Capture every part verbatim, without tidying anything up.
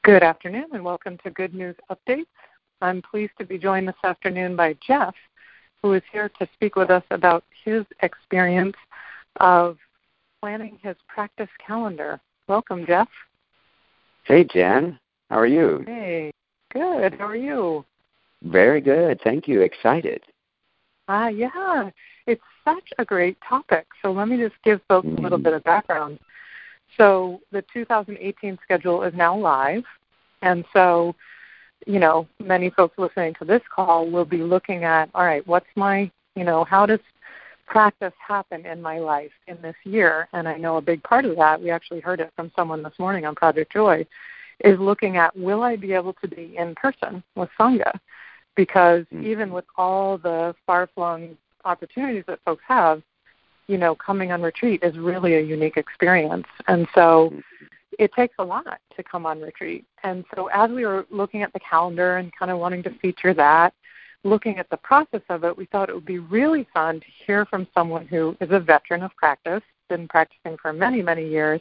Good afternoon and welcome to Good News Updates. I'm pleased to be joined this afternoon by Jeff, who is here to speak with us about his experience of planning his practice calendar. Welcome, Jeff. Hey, Jen. How are you? Hey, good. How are you? Very good. Thank you. Excited. Ah, uh, yeah. It's such a great topic. So let me just give folks mm. a little bit of background. So the two thousand eighteen schedule is now live, and so, you know, many folks listening to this call will be looking at, all right, what's my, you know, how does practice happen in my life in this year? And I know a big part of that, we actually heard it from someone this morning on Project Joy, is looking at, will I be able to be in person with Sangha? Because mm-hmm. even with all the far-flung opportunities that folks have, you know, coming on retreat is really a unique experience. And so it takes a lot to come on retreat. And so as we were looking at the calendar and kind of wanting to feature that, looking at the process of it, we thought it would be really fun to hear from someone who is a veteran of practice, been practicing for many, many years.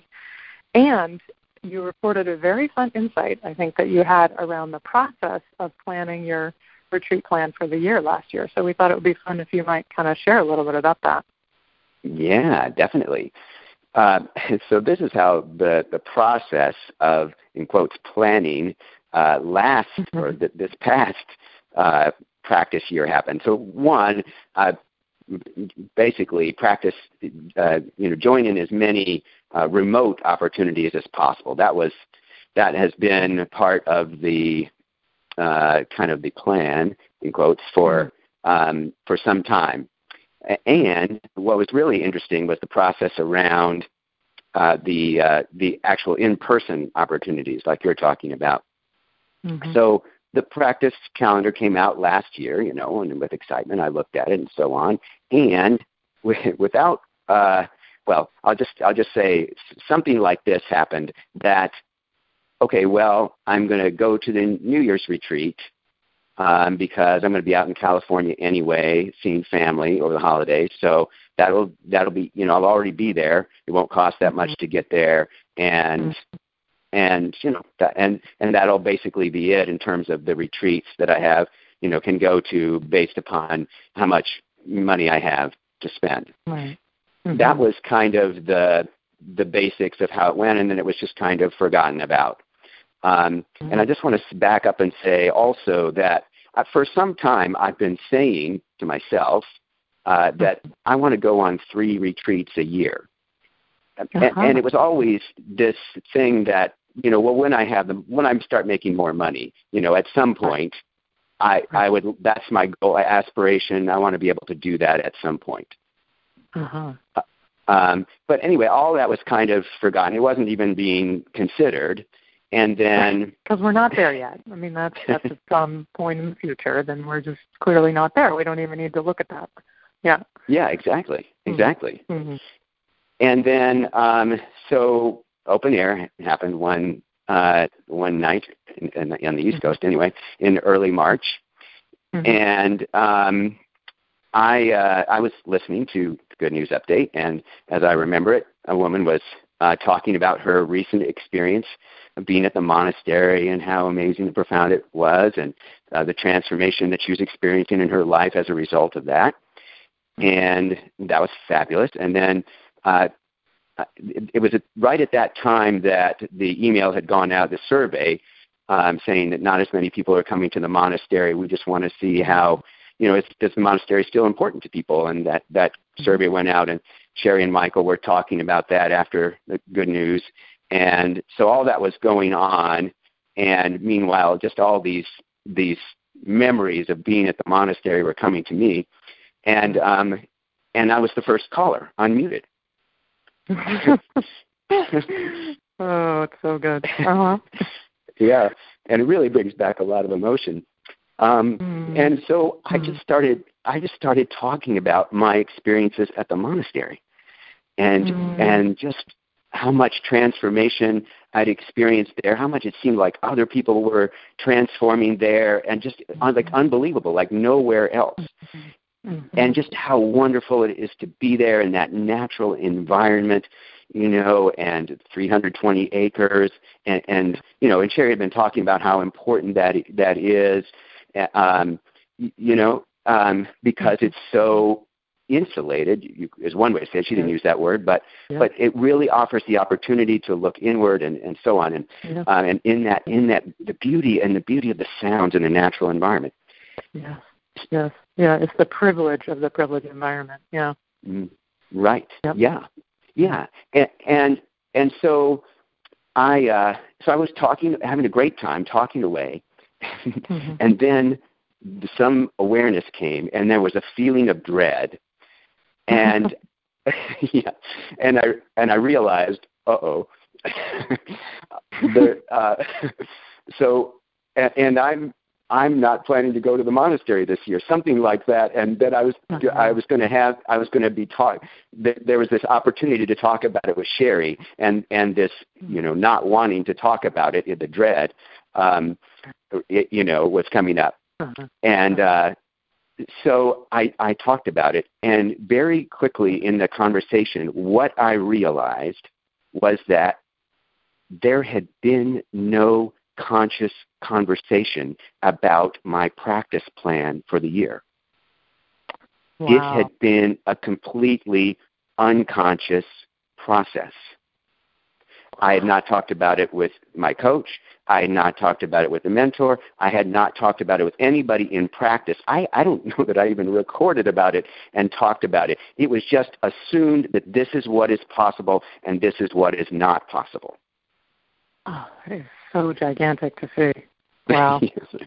And you reported a very fun insight, I think, that you had around the process of planning your retreat plan for the year last year. So we thought it would be fun if you might kind of share a little bit about that. Yeah, definitely. Uh, so this is how the, the process of, in quotes, planning uh, last, mm-hmm. or th- this past uh, practice year happened. So one, uh, basically practice, uh, you know, join in as many uh, remote opportunities as possible. That was, that has been part of the uh, kind of the plan, in quotes, for um, for some time. And what was really interesting was the process around uh, the uh, the actual in-person opportunities, like you're talking about. Mm-hmm. So the practice calendar came out last year, you know, and with excitement I looked at it and so on. And w- without, uh, well, I'll just I'll just say something like this happened. That okay, well, I'm going to go to the New Year's retreat. Um, because I'm going to be out in California anyway, seeing family over the holidays. So that'll that'll be, you know, I'll already be there. It won't cost that much to get there, and and you know that, and and that'll basically be it in terms of the retreats that I have. You know, can go to based upon how much money I have to spend. Right. Mm-hmm. That was kind of the the basics of how it went, and then it was just kind of forgotten about. Um, mm-hmm. And I just want to back up and say also that uh, for some time I've been saying to myself uh, that I want to go on three retreats a year. Uh-huh. And, and it was always this thing that, you know, well, when I have them, when I start making more money, you know, at some point, I, I would, that's my goal, aspiration. I want to be able to do that at some point. Uh-huh. Uh, um, but anyway, all that was kind of forgotten. It wasn't even being considered. And then, because we're not there yet. I mean, that's that's at some point in the future. Then we're just clearly not there. We don't even need to look at that. Yeah. Yeah. Exactly. Exactly. Mm-hmm. And then, um, so open air happened one uh, one night in, in, on the East Coast, anyway, in early March, mm-hmm. and um, I uh, I was listening to the Good News Update, and as I remember it, a woman was uh, talking about her recent experience of being at the monastery and how amazing and profound it was, and uh, the transformation that she was experiencing in her life as a result of that. And that was fabulous. And then uh, it, it was right at that time that the email had gone out, the survey, um, saying that not as many people are coming to the monastery. We just want to see how, you know, is, is the monastery still important to people? And that, that survey went out, and Sherry and Michael were talking about that after the Good News. And so all that was going on, and meanwhile, just all these these memories of being at the monastery were coming to me, and um, and I was the first caller, unmuted. Oh, it's so good. Uh-huh. Yeah, and it really brings back a lot of emotion. Um, mm. And so I just started I just started talking about my experiences at the monastery, and mm. and just how much transformation I'd experienced there, how much it seemed like other people were transforming there, and just like unbelievable, like nowhere else. Mm-hmm. And just how wonderful it is to be there in that natural environment, you know, and three hundred twenty acres, and, and you know, and Sherry had been talking about how important that that is, um, you know, um, because it's so insulated, you, is one way to say it. She didn't use that word, but yeah. but it really offers the opportunity to look inward and, and so on, and yeah. uh, and in that in that the beauty and the beauty of the sounds in a natural environment. Yes, yes, yeah. It's the privilege of the privileged environment. Yeah. Mm, right. Yep. Yeah. Yeah. And, and and so I uh, so I was talking, having a great time talking away, mm-hmm. and then some awareness came, and there was a feeling of dread. And yeah, and I and I realized, uh oh, uh, so and, and I'm I'm not planning to go to the monastery this year, something like that, and that I was uh-huh. I was going to have I was going to be taught. There was this opportunity to talk about it with Sherry, and and this you know not wanting to talk about it, the dread, um, it, you know, was coming up, uh-huh. and. Uh, So I, I talked about it, and very quickly in the conversation, what I realized was that there had been no conscious conversation about my practice plan for the year. Wow. It had been a completely unconscious process. I had not talked about it with my coach. I had not talked about it with a mentor. I had not talked about it with anybody in practice. I, I don't know that I even recorded about it and talked about it. It was just assumed that this is what is possible and this is what is not possible. Oh, it is so gigantic to see. Wow.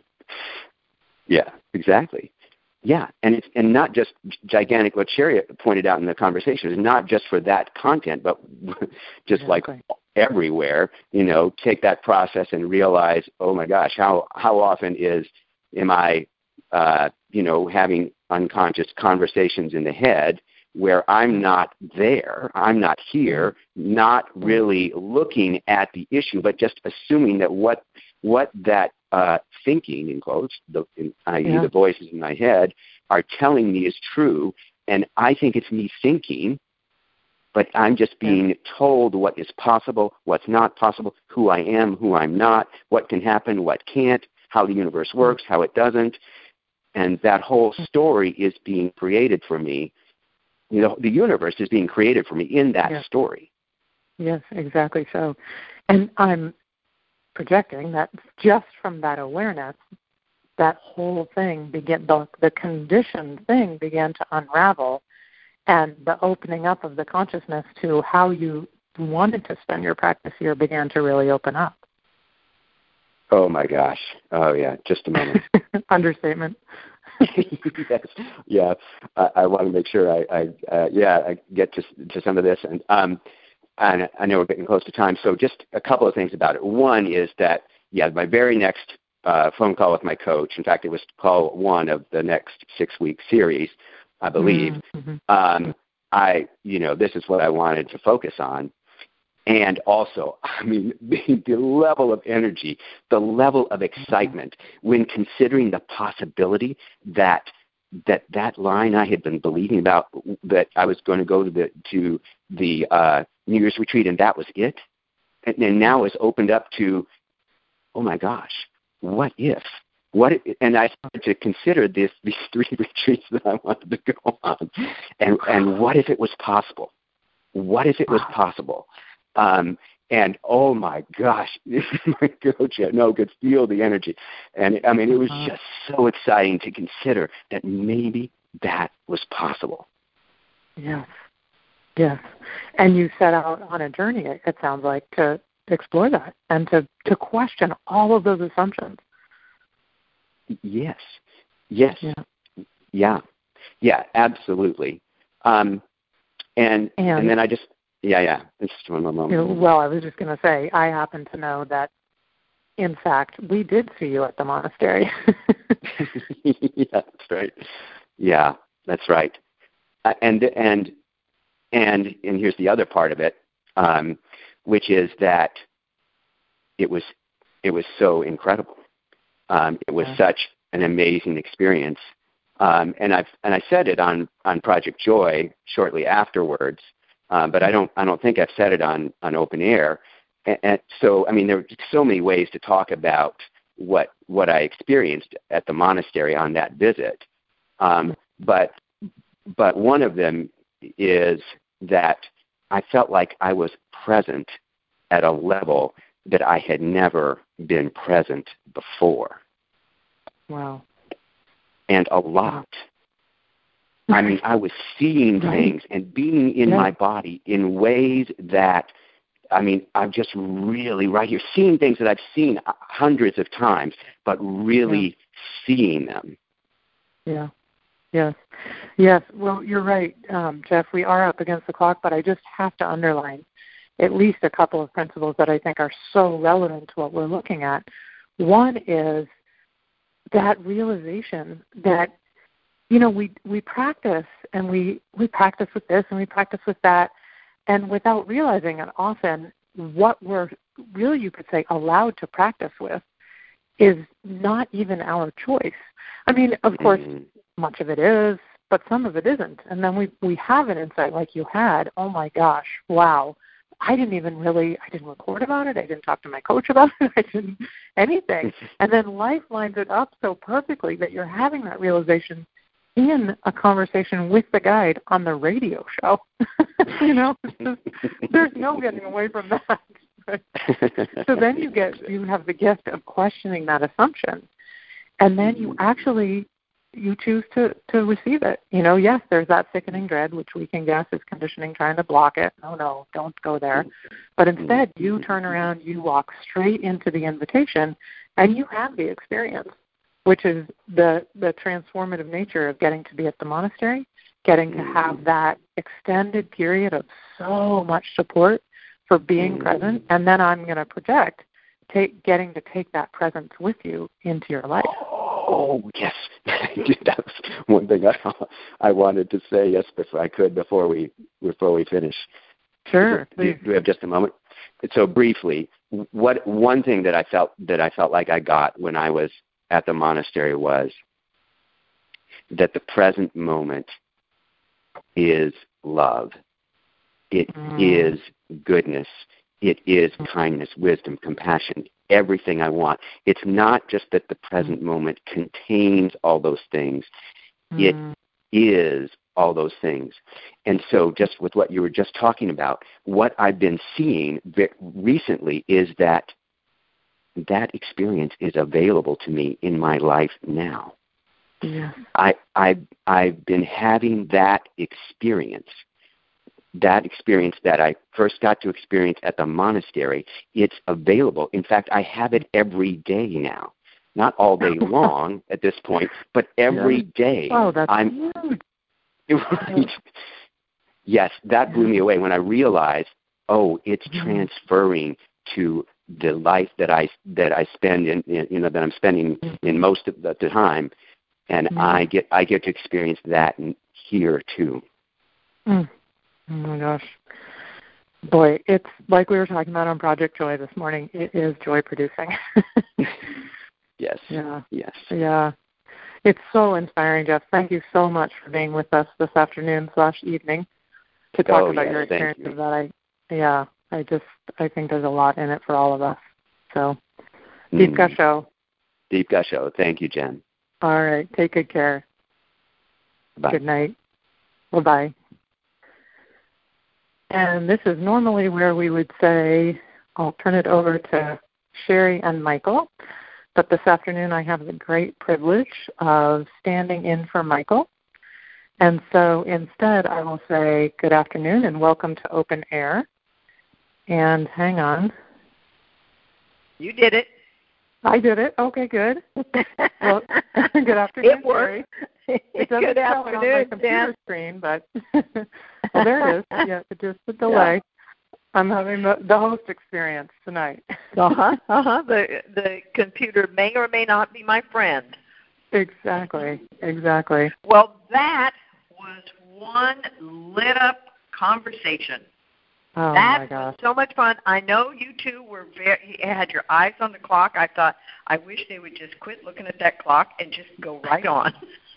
Yeah, exactly. Yeah, and it's and not just gigantic. What Sherry pointed out in the conversation is not just for that content, but just exactly. like everywhere. You know, take that process and realize, oh my gosh, how how often is am I, uh, you know, having unconscious conversations in the head where I'm not there, I'm not here, not really looking at the issue, but just assuming that what what that uh, thinking, in quotes, the, in, that is yeah. the voices in my head, are telling me is true, and I think it's me thinking, but I'm just being yeah. told what is possible, what's not possible, who I am, who I'm not, what can happen, what can't, how the universe works, how it doesn't, and that whole story is being created for me. You know, the universe is being created for me in that yeah. story. Yes, exactly so. And I'm projecting that just from that awareness, that whole thing began, the, the conditioned thing began to unravel, and the opening up of the consciousness to how you wanted to spend your practice year began to really open up. Oh my gosh. Oh yeah, just a moment. Understatement. Yes, yeah. I, I want to make sure I, I uh, yeah, I get to to some of this, and um, and I know we're getting close to time. So just a couple of things about it. One is that yeah, my very next uh, phone call with my coach. In fact, it was call one of the next six week series, I believe. Mm-hmm. Um, I you know this is what I wanted to focus on. And also, I mean, the, the level of energy, the level of excitement when considering the possibility that that that line I had been believing about, that I was going to go to the to the uh, New Year's retreat and that was it, and, and now it's opened up to, oh my gosh, what if? What if, and I started to consider this these three retreats that I wanted to go on, and and what if it was possible? What if it was possible? Um, and oh my gosh, my coach, I know, could feel the energy. And I mean, it was just so exciting to consider that maybe that was possible. Yes, yes. And you set out on a journey, it, it sounds like, to explore that and to, to question all of those assumptions. Yes, yes, yeah, yeah, yeah, absolutely. Um, and, and and then I just. Yeah, yeah. Just one more moment. Well, I was just going to say, I happen to know that, in fact, we did see you at the monastery. Yeah, that's right. Yeah, that's right. Uh, and and and and here's the other part of it, um, which is that it was it was so incredible. Um, it was yeah. such an amazing experience, um, and I've and I said it on on Project Joy shortly afterwards. uh, but I don't I don't think I've said it on, on open air. And, and so, I mean, there are so many ways to talk about what what I experienced at the monastery on that visit. Um, but but one of them is that I felt like I was present at a level that I had never been present before. Wow. And a lot. I mean, I was seeing right. things and being in yeah. my body in ways that, I mean, I'm just really right here, seeing things that I've seen hundreds of times, but really yeah. seeing them. Yeah. Yes. Yes. Well, you're right, um, Jeff. We are up against the clock, but I just have to underline at least a couple of principles that I think are so relevant to what we're looking at. One is that realization that, you know, we, we practice and we, we practice with this and we practice with that, and without realizing it often, what we're really, you could say, allowed to practice with is not even our choice. I mean, of course, mm-hmm. much of it is, but some of it isn't. And then we, we have an insight like you had, oh my gosh, wow, I didn't even really, I didn't record about it, I didn't talk to my coach about it, I didn't anything. And then life lines it up so perfectly that you're having that realization in a conversation with the guide on the radio show. you know, just, there's no getting away from that. So then you get, you have the gift of questioning that assumption. And then you actually, you choose to, to receive it. You know, yes, there's that sickening dread, which we can guess is conditioning trying to block it. No, no, don't go there. But instead, you turn around, you walk straight into the invitation, and you have the experience, which is the, the transformative nature of getting to be at the monastery, getting to have that extended period of so much support for being present. And then I'm going to project take, getting to take that presence with you into your life. Oh, yes. That was one thing I, I wanted to say, yes, if I could, before we before we finish. Sure. Do, do we have just a moment? So briefly, what one thing that I felt that I felt like I got when I was at the monastery was that the present moment is love. It mm. is goodness. It is kindness, wisdom, compassion, everything I want. It's not just that the present moment contains all those things. Mm. It is all those things. And so just with what you were just talking about, what I've been seeing recently is that that experience is available to me in my life now. Yeah. I, I, I've been having that experience. That experience that I first got to experience at the monastery, it's available. In fact, I have it every day now. Not all day long at this point, but every yeah. day. Oh, that's I'm, huge. Right. Yes, that blew me away when I realized, oh, it's mm-hmm. transferring to the life that I that I spend in, in you know that I'm spending mm-hmm. in most of the time, and mm-hmm. I get I get to experience that in here too. Mm. Oh my gosh. Boy, it's like we were talking about on Project Joy this morning. It is joy producing. Yes. Yeah. Yes. Yeah. It's so inspiring, Jeff. Thank you so much for being with us this afternoon slash evening to talk oh, about yes, your experience you. of that. I, yeah, I just, I think there's a lot in it for all of us. So, Deep mm. Gasho. Deep Gasho. Thank you, Jen. All right. Take good care. Bye. Good night. Bye-bye. And this is normally where we would say, I'll turn it over to Sherry and Michael. But this afternoon I have the great privilege of standing in for Michael. And so instead I will say good afternoon and welcome to Open Air. And hang on. You did it. I did it. Okay, good. Well, good afternoon, it worked. Sherry. It doesn't good show it on my computer Dan. screen, but well, there it is. Yeah, it's just a delay. Yeah. I'm having the, the host experience tonight. uh-huh, uh-huh. The, the computer may or may not be my friend. Exactly, exactly. Well, that was one lit-up conversation. Oh, that my gosh. was so much fun. I know you two were very, you had your eyes on the clock. I thought, I wish they would just quit looking at that clock and just go right on.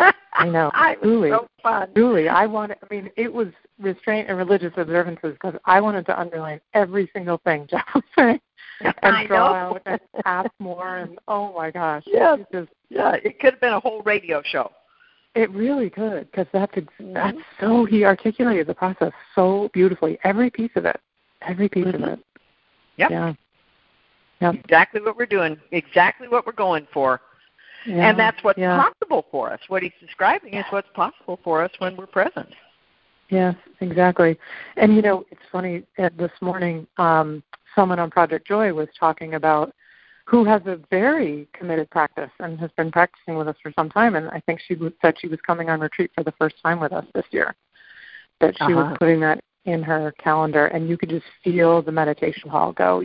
I know. It was Truly. so fun. Truly. I wanted, I mean, it was restraint and religious observances because I wanted to underline every single thing Jeff was saying and I draw know. out and ask more. And, oh, my gosh. Yes. It just, Yeah, it could have been a whole radio show. It really could, because that's ex- that's so he articulated the process so beautifully. Every piece of it, every piece Mm-hmm. of it. Yep. Yeah. Yep. Exactly what we're doing. Exactly what we're going for, Yeah. and that's what's yeah. possible for us. What he's describing is what's possible for us when we're present. Yes, exactly. And you know, it's funny. Uh, this morning, um, someone on Project Joy was talking about who has a very committed practice and has been practicing with us for some time. And I think she said she was coming on retreat for the first time with us this year, that she Uh-huh. was putting that in her calendar, and you could just feel the meditation hall go,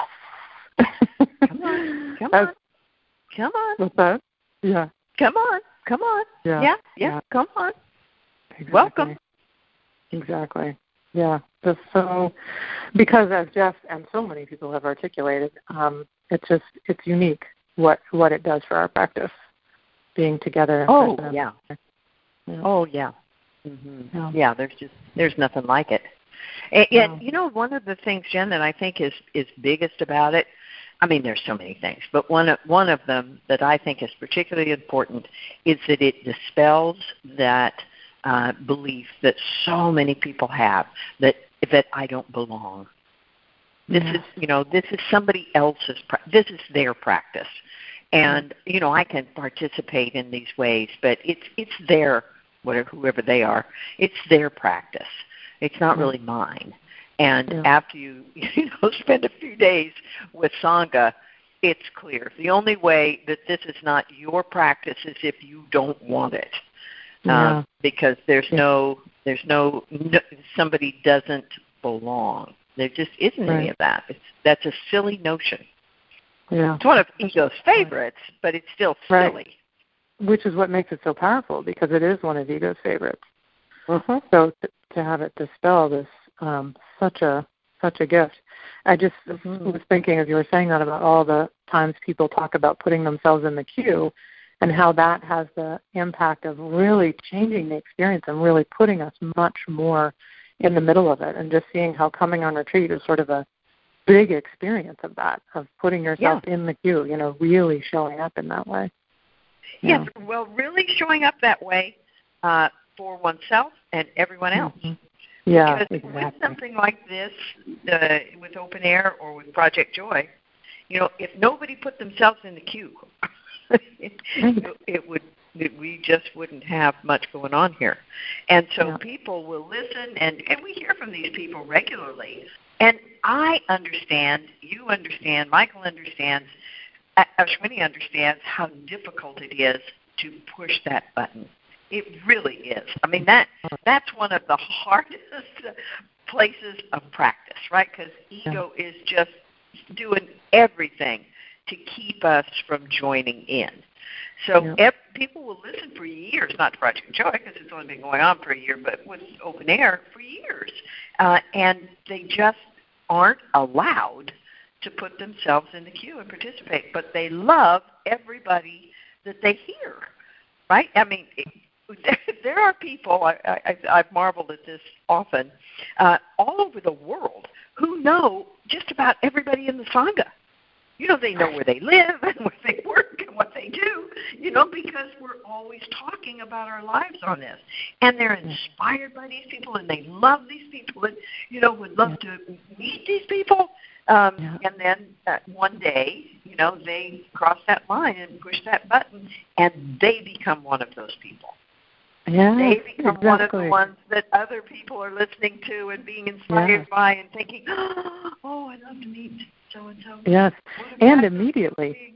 yes. Come on, come That's, on, come on. What's that? Yeah. Come on, come on. Yeah, yeah, yeah, yeah. come on. Exactly. Welcome. Exactly. Yeah. Just so, because as Jeff and so many people have articulated, um, it's just, it's unique what, what it does for our practice, being together. Oh, and, yeah. yeah. Oh, yeah. Mm-hmm. Yeah. Yeah, there's just, there's nothing like it. And, Yeah. and, you know, one of the things, Jen, that I think is, is biggest about it, I mean, there's so many things, but one of, one of them that I think is particularly important is that it dispels that uh, belief that so many people have that that I don't belong. This Yeah. is, you know, this is somebody else's, pra- this is their practice. And, you know, I can participate in these ways, but it's it's their, whatever, whoever they are, it's their practice. It's not Yeah. really mine. And Yeah. after you, you know, spend a few days with Sangha, it's clear. The only way that this is not your practice is if you don't want it. Yeah. Um, because there's Yeah. no, there's no, no, somebody doesn't belong. There just isn't Right. any of that. It's, that's a silly notion. Yeah. It's one of ego's favorites, but it's still silly. Right. Which is what makes it so powerful, because it is one of ego's favorites. Mm-hmm. So to, to have it dispelled is um, such a such a gift. I just Mm-hmm. was thinking, as you were saying that, about all the times people talk about putting themselves in the queue, and how that has the impact of really changing the experience and really putting us much more in the middle of it, and just seeing how coming on retreat is sort of a big experience of that, of putting yourself Yeah. in the queue, you know, really showing up in that way. Yes, well, really showing up that way uh, for oneself and everyone else. Mm-hmm. Yeah, Because exactly. with something like this, uh, with Open Air or with Project Joy, you know, if nobody put themselves in the queue, it, it would it, we just wouldn't have much going on here. And so Yeah. people will listen, and, and we hear from these people regularly. And I understand, you understand, Michael understands, Ashwini understands how difficult it is to push that button. It really is. I mean, that that's one of the hardest places of practice, right? Because ego yeah. is just doing everything to keep us from joining in. So yeah. if people will listen for years, not to Project Joy, because it's only been going on for a year, but with Open Air for years. Uh, and they just aren't allowed to put themselves in the queue and participate. But they love everybody that they hear, right? I mean, it, there are people, I, I, I've marveled at this often, uh, all over the world who know just about everybody in the Sangha. You know, they know where they live and where they work and what they do, you know, because we're always talking about our lives on this. And they're inspired by these people, and they love these people and, you know, would love to meet these people. Um, yeah. And then uh, one day, you know, they cross that line and push that button, and they become one of those people. Yeah, they become exactly. one of the ones that other people are listening to and being inspired yeah. by and thinking, oh, I'd love to meet so-and-so. Yes, and immediately.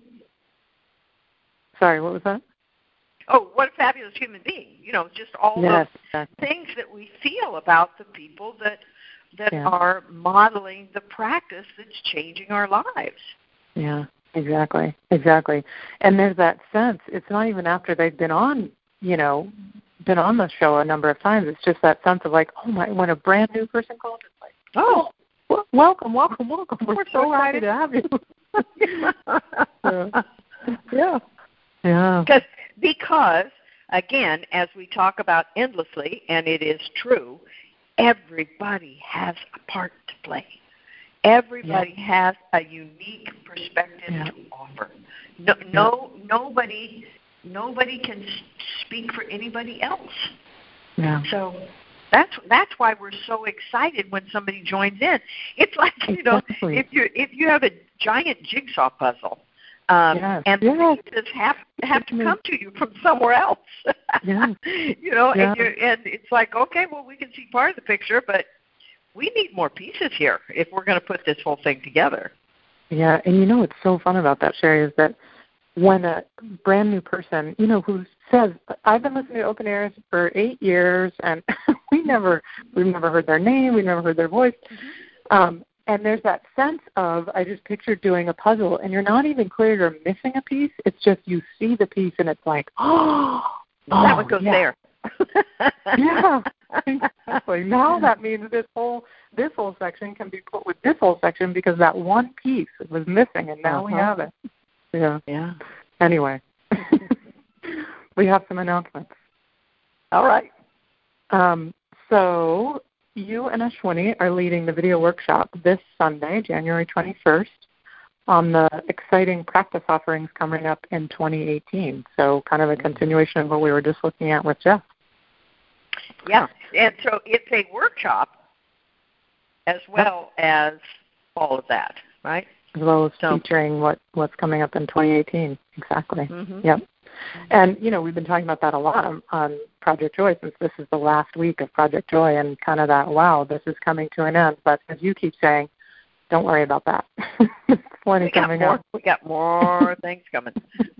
Sorry, what was that? Oh, what a fabulous human being. You know, just all yes, those exactly. things that we feel about the people that that yeah. are modeling the practice that's changing our lives. Yeah, exactly, exactly. And there's that sense, it's not even after they've been on, you know, been on the show a number of times. It's just that sense of like, oh my, when a brand new person calls, it's like, oh, welcome, welcome, welcome. We're, We're so, so happy to have you. yeah. Yeah. Yeah. Because, because, again, as we talk about endlessly, and it is true, everybody has a part to play. Everybody yeah. has a unique perspective yeah. to offer. No, yeah. no, nobody, nobody can speak for anybody else. Yeah. So that's that's why we're so excited when somebody joins in. It's like you know, exactly. if you if you have a giant jigsaw puzzle, um, yes. and the yes. pieces have have to come to you from somewhere else. Yeah. you know, yeah. and, you're, and it's like, okay, well, we can see part of the picture, but we need more pieces here if we're going to put this whole thing together. Yeah, and you know what's so fun about that, Sherry, is that when a brand new person, you know, who says, I've been listening to Open Airs for eight years, and we never, we've never heard their name, we've never heard their voice, mm-hmm. um, and there's that sense of, I just pictured doing a puzzle, and you're not even clear you're missing a piece. It's just you see the piece, and it's like, oh, oh that one goes yeah. there. yeah, exactly. Now that means this whole this whole section can be put with this whole section because that one piece was missing, and now uh-huh. we have it. Yeah. Yeah. Anyway, we have some announcements. All right. Um, so you and Ashwini are leading the video workshop this Sunday, January twenty-first, on the exciting practice offerings coming up in twenty eighteen. So kind of a continuation of what we were just looking at with Jeff. Yeah, and so it's a workshop as well as all of that, right? As well as so. featuring what, what's coming up in twenty eighteen. Exactly. Mm-hmm. Yep. And, you know, we've been talking about that a lot on, on Project Joy since this is the last week of Project Joy and kind of that, wow, this is coming to an end. But as you keep saying, don't worry about that. There's plenty we got coming more, up. We got more things coming.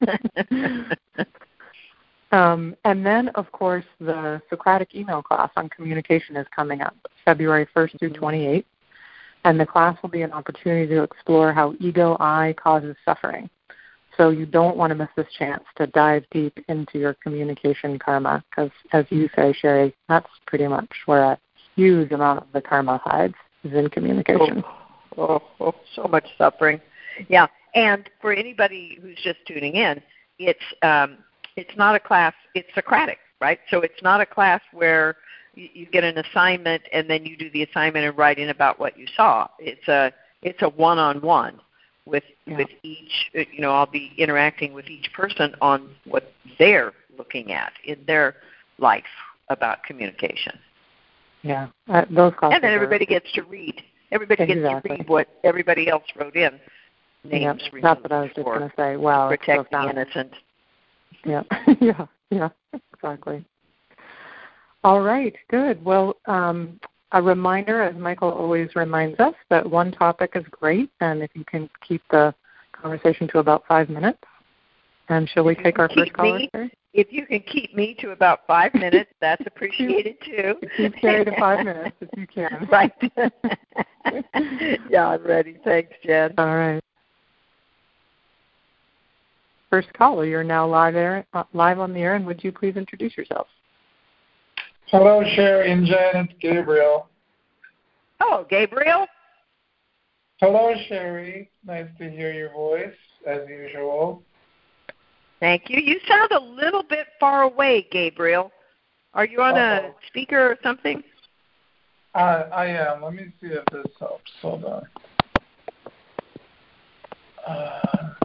um, and then, of course, the Socratic email class on communication is coming up February first through twenty-eighth. And the class will be an opportunity to explore how ego-I causes suffering. So you don't want to miss this chance to dive deep into your communication karma because, as you say, Sherry, that's pretty much where a huge amount of the karma hides, is in communication. Oh, oh, oh so much suffering. Yeah, and for anybody who's just tuning in, it's um, it's not a class, it's Socratic, right? So it's not a class where you, you get an assignment and then you do the assignment and write in about what you saw. It's a it's a one-on-one. With yeah. with each, you know, I'll be interacting with each person on what they're looking at in their life about communication. Yeah, uh, those classes. And then everybody are, gets to read. Everybody exactly. gets to read what everybody else wrote in. Names. Yep. That's what I was just going to say. Wow, protect so the innocent. Yeah, yeah, yeah, exactly. All right, good. Well, um, a reminder, as Michael always reminds us, that one topic is great, and if you can keep the conversation to about five minutes. And shall we take our first caller? Me, if you can keep me to about five minutes, that's appreciated too. Keep Sherry to five minutes if you can. Right. Yeah, I'm ready. Thanks, Jen. All right. First caller, you're now live, air, uh, live on the air, and would you please introduce yourself? Hello, Sherry and Jen. It's Gabriel. Hello, Gabriel. Hello, Sherry. Nice to hear your voice, as usual. Thank you. You sound a little bit far away, Gabriel. Are you on Uh-oh. a speaker or something? Uh, I am. Let me see if this helps. Hold on. Uh,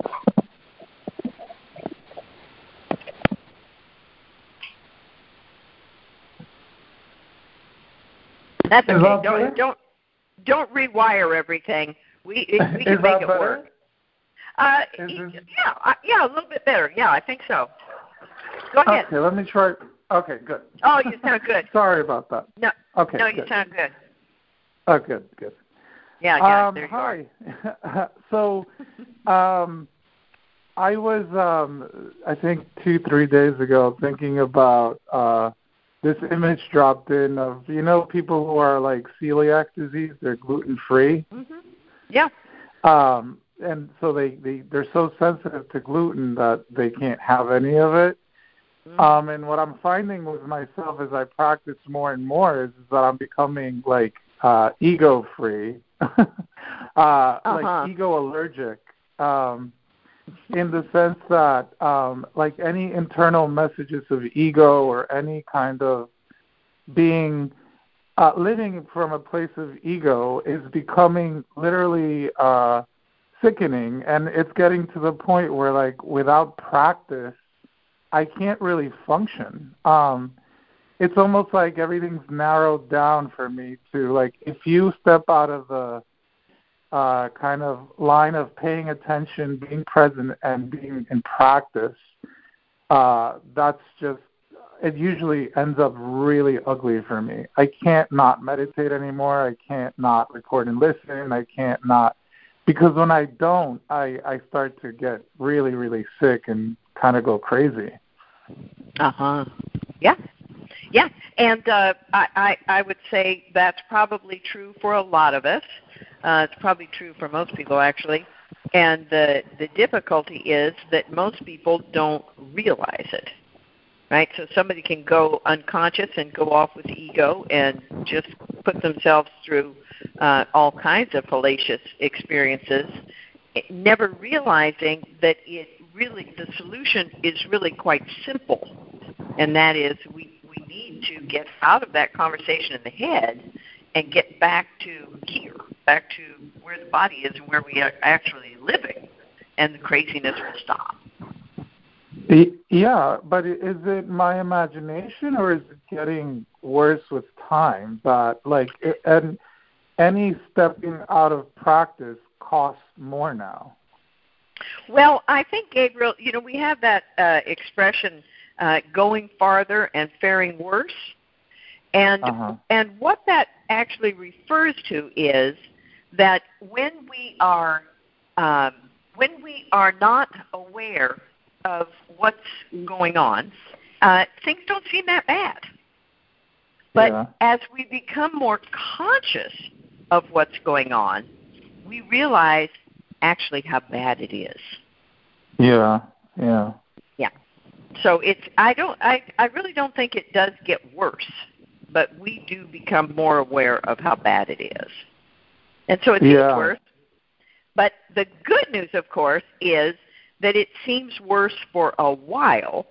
That's okay. That don't don't don't rewire everything. We we can make it better? work. Uh, this... yeah, uh, yeah, a little bit better. Yeah, I think so. Go ahead. Okay, let me try. Okay, good. Oh, you sound good. Sorry about that. No, okay, no, good. you sound good. Oh, good, good. Yeah, yeah. Um, there you hi. Are. so, um, I was, um, I think two, three days ago, thinking about uh, this image dropped in of, you know, people who are like celiac disease, they're gluten free. Mm-hmm. Yeah. Um, and so they, they, they're so sensitive to gluten that they can't have any of it. Mm-hmm. Um, and what I'm finding with myself as I practice more and more is, is that I'm becoming like uh, ego free. uh, uh-huh. like ego allergic, um, in the sense that um, like any internal messages of ego or any kind of being uh, living from a place of ego is becoming literally uh, sickening, and it's getting to the point where like without practice, I can't really function. Um, it's almost like everything's narrowed down for me to like if you step out of the uh, kind of line of paying attention, being present, and being in practice, uh, that's just, it usually ends up really ugly for me. I can't not meditate anymore. I can't not record and listen. I can't not, because when I don't, I, I start to get really, really sick and kind of go crazy. Uh-huh. Yeah. Yeah. And uh, I, I, I would say that's probably true for a lot of us. Uh, it's probably true for most people, actually. And the the difficulty is that most people don't realize it, right? So somebody can go unconscious and go off with ego and just put themselves through uh, all kinds of fallacious experiences, never realizing that it really, the solution is really quite simple, and that is we, we need to get out of that conversation in the head and get back to here, back to where the body is and where we are actually living, and the craziness will stop. Yeah, but is it my imagination or is it getting worse with time? That like, and any stepping out of practice costs more now. Well, I think, Gabriel, you know, we have that uh, expression, uh, going farther and faring worse. And uh-huh. and what that actually refers to is that when we are um, when we are not aware of what's going on, uh, things don't seem that bad. But yeah. as we become more conscious of what's going on, we realize actually how bad it is. Yeah, yeah. Yeah. So it's I don't I, I really don't think it does get worse, but we do become more aware of how bad it is. And so it yeah. seems worse. But the good news, of course, is that it seems worse for a while,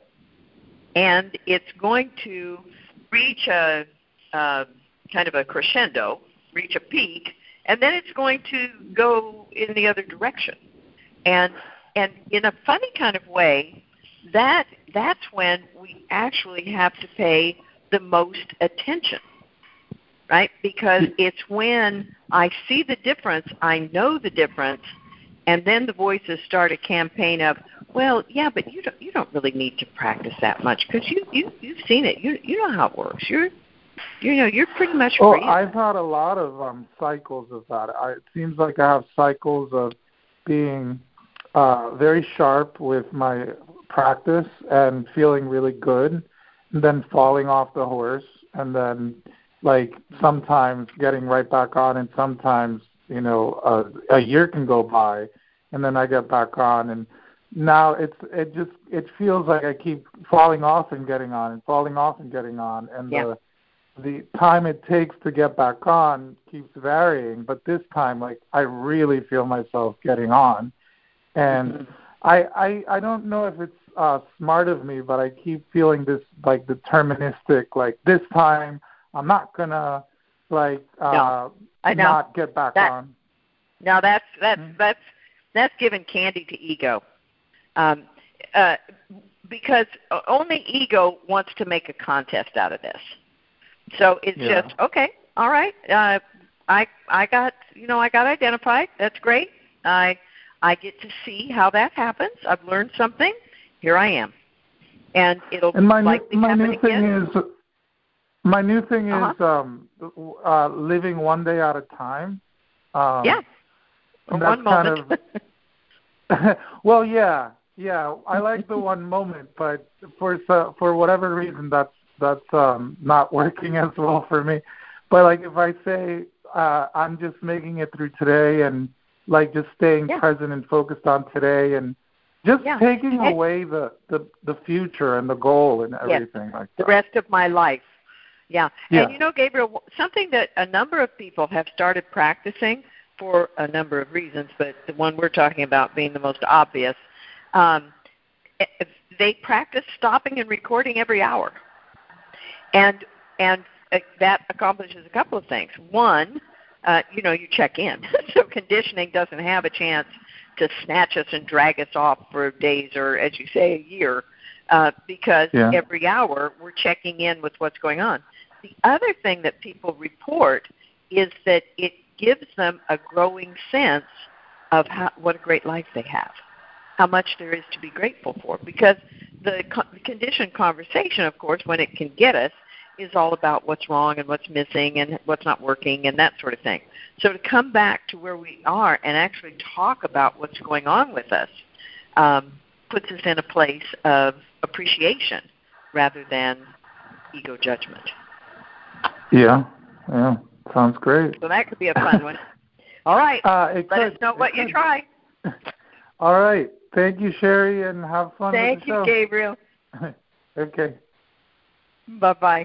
and it's going to reach a uh, kind of a crescendo, reach a peak, and then it's going to go in the other direction. And and in a funny kind of way, that that's when we actually have to pay the most attention, right? Because it's when I see the difference, I know the difference, and then the voices start a campaign of, well, yeah, but you don't you don't really need to practice that much because you you you've seen it. You you know how it works. You're you know you're pretty much Oh, free. I've had a lot of um, cycles of that. I, it seems like I have cycles of being uh, very sharp with my practice and feeling really good, and then falling off the horse, and then like sometimes getting right back on, and sometimes you know a, a year can go by, and then I get back on, and now it's it just it feels like I keep falling off and getting on, and falling off and getting on, and yeah. the the time it takes to get back on keeps varying, but this time, like, I really feel myself getting on. And mm-hmm. I, I I don't know if it's uh, smart of me, but I keep feeling this, like, deterministic, like, this time I'm not going to, like, uh, no, I know. not get back that, on. Now, that's, that's, mm-hmm. that's, that's giving candy to ego. Um, uh, because only ego wants to make a contest out of this. So it's yeah. just, okay, all right, uh, I I got, you know, I got identified. That's great. I I get to see how that happens. I've learned something. Here I am. And it'll and my likely new, my happen new thing again. is, my new thing uh-huh. is um, uh, living one day at a time. Um, yeah, or that's one moment. Kind of, well, yeah, yeah. I like the one moment, but for for whatever reason, that's that's um, not working as well for me. But like if I say uh, I'm just making it through today, and like just staying yeah. present and focused on today, and just yeah. taking and, away the, the, the future and the goal and everything yes, like that. The rest of my life. Yeah. yeah. And you know, Gabriel, something that a number of people have started practicing for a number of reasons, but the one we're talking about being the most obvious. Um, they practice stopping and recording every hour. And and that accomplishes a couple of things. One, uh, you know, you check in. So conditioning doesn't have a chance to snatch us and drag us off for days or, as you say, a year, uh, because yeah. every hour we're checking in with what's going on. The other thing that people report is that it gives them a growing sense of how, what a great life they have, how much there is to be grateful for. Because the, co- the conditioned conversation, of course, when it can get us, is all about what's wrong and what's missing and what's not working and that sort of thing. So to come back to where we are and actually talk about what's going on with us um, puts us in a place of appreciation rather than ego judgment. Yeah, yeah, sounds great. So that could be a fun one. All right, uh, let could, us know what you could. try. All right, thank you, Sherry, and have fun Thank with the you, show. Gabriel. Okay. Bye-bye.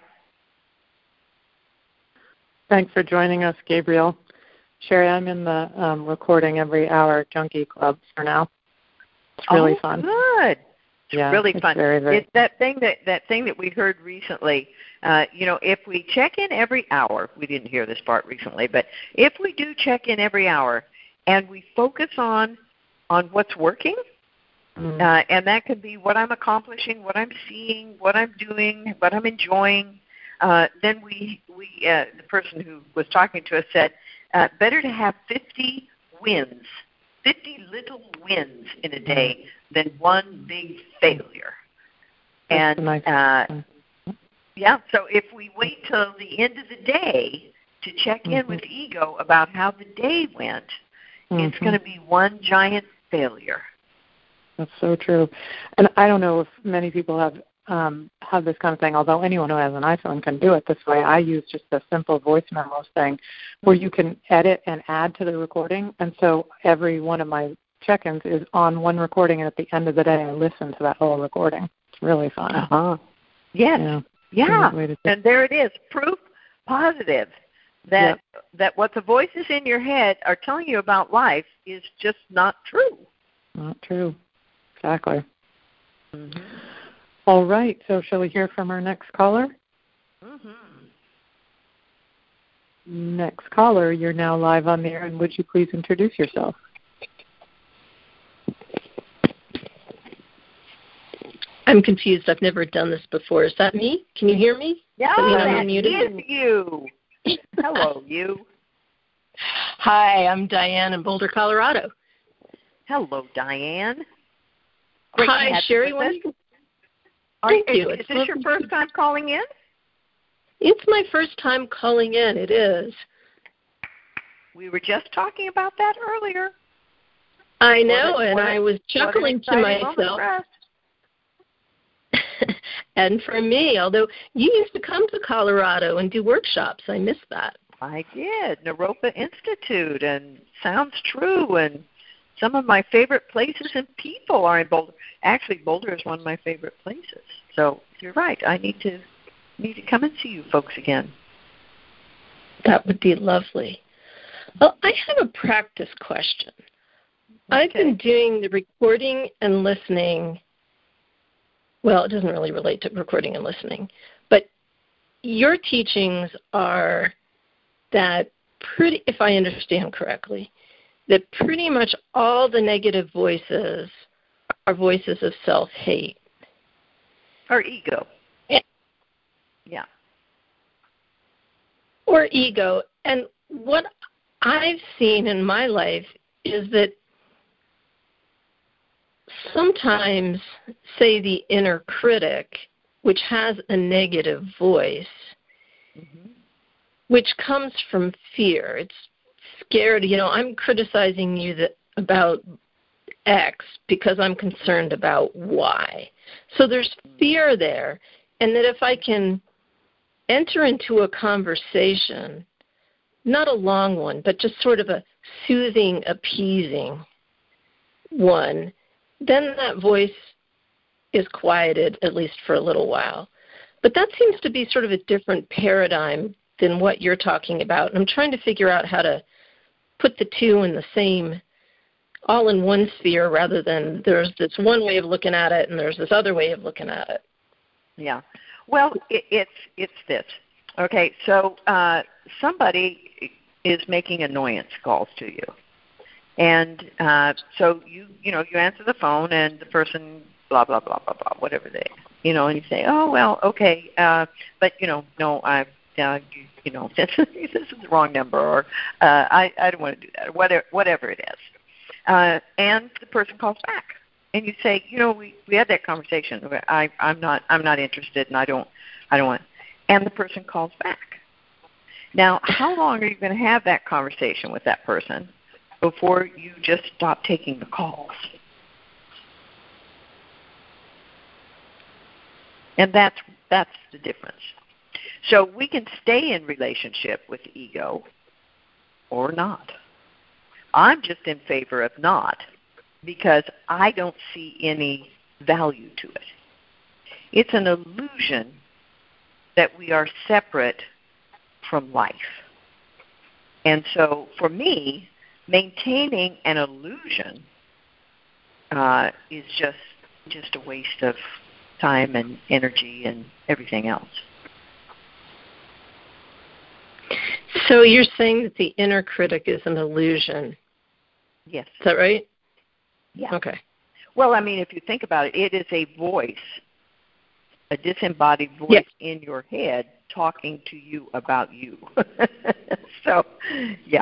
Thanks for joining us, Gabriel. Sherry, I'm in the um, recording every hour junkie club for now. It's really oh, fun. Good. It's yeah, really it's fun. Very, very it's that thing that that thing that we heard recently. Uh, you know, if we check in every hour, we didn't hear this part recently, but if we do check in every hour and we focus on on what's working, mm. uh, and that could be what I'm accomplishing, what I'm seeing, what I'm doing, what I'm enjoying. Uh, then we, we uh, the person who was talking to us said, uh, better to have fifty wins, fifty little wins in a day than one big failure. That's and nice. uh, yeah, so if we wait till the end of the day to check in mm-hmm. with ego about how the day went, mm-hmm. it's going to be one giant failure. That's so true. And I don't know if many people have um, have this kind of thing, although anyone who has an iPhone can do it this way. I use just a simple voice memos thing where you can edit and add to the recording. And so every one of my check-ins is on one recording, and at the end of the day I listen to that whole recording. It's really fun. Uh-huh. Yes. Yeah. Yeah. And there it is, proof positive that yep. that what the voices in your head are telling you about life is just not true. Not true. Exactly. Mm-hmm. All right. So shall we hear from our next caller? Mm-hmm. Next caller, you're now live on the air, and would you please introduce yourself? I'm confused. I've never done this before. Is that me? Can you hear me? Yeah, that is you. Hello, you. Hi, I'm Diane in Boulder, Colorado. Hello, Diane. Great Hi, Sherry. When you... Thank Are, you. Is it's this your first time calling in? It's my first time calling in. It is. We were just talking about that earlier. I know, what, and what, I was chuckling to myself. And for me, although you used to come to Colorado and do workshops, I miss that. I did. Naropa Institute, and Sounds True, and some of my favorite places and people are in Boulder. Actually, Boulder is one of my favorite places. So you're right. I need to need to come and see you folks again. That would be lovely. Well, I have a practice question. Okay. I've been doing the recording and listening. Well, it doesn't really relate to recording and listening, but your teachings are that pretty, if I understand correctly, that pretty much all the negative voices are voices of self-hate. Or ego. And, yeah. Or ego. And what I've seen in my life is that sometimes, say, the inner critic, which has a negative voice, mm-hmm. which comes from fear. It's scared, you know, I'm criticizing you that, about X because I'm concerned about Y. So there's fear there, and that if I can enter into a conversation, not a long one, but just sort of a soothing, appeasing one, then that voice is quieted, at least for a little while. But that seems to be sort of a different paradigm than what you're talking about. And I'm trying to figure out how to put the two in the same, all in one sphere, rather than there's this one way of looking at it and there's this other way of looking at it. Yeah. Well, it, it's it's this. Okay, so uh, somebody is making annoyance calls to you, and uh, so you you know you answer the phone and the person blah blah blah blah blah whatever they you know and you say, oh well, okay, uh, but you know no I uh, you, you know this, this is the wrong number, or uh, I I don't want to do that, or whatever whatever it is, uh, and the person calls back. And you say, you know, we, we had that conversation. I, I'm not I'm not interested, and I don't I don't want. And the person calls back. Now, how long are you going to have that conversation with that person before you just stop taking the calls? And that's that's the difference. So we can stay in relationship with ego or not. I'm just in favor of not, because I don't see any value to it. It's an illusion that we are separate from life. And so for me, maintaining an illusion uh, is just just a waste of time and energy and everything else. So you're saying that the inner critic is an illusion. Yes. Is that right? Yeah. Okay. Well, I mean, if you think about it, it is a voice, a disembodied voice yes. in your head talking to you about you. So, yeah.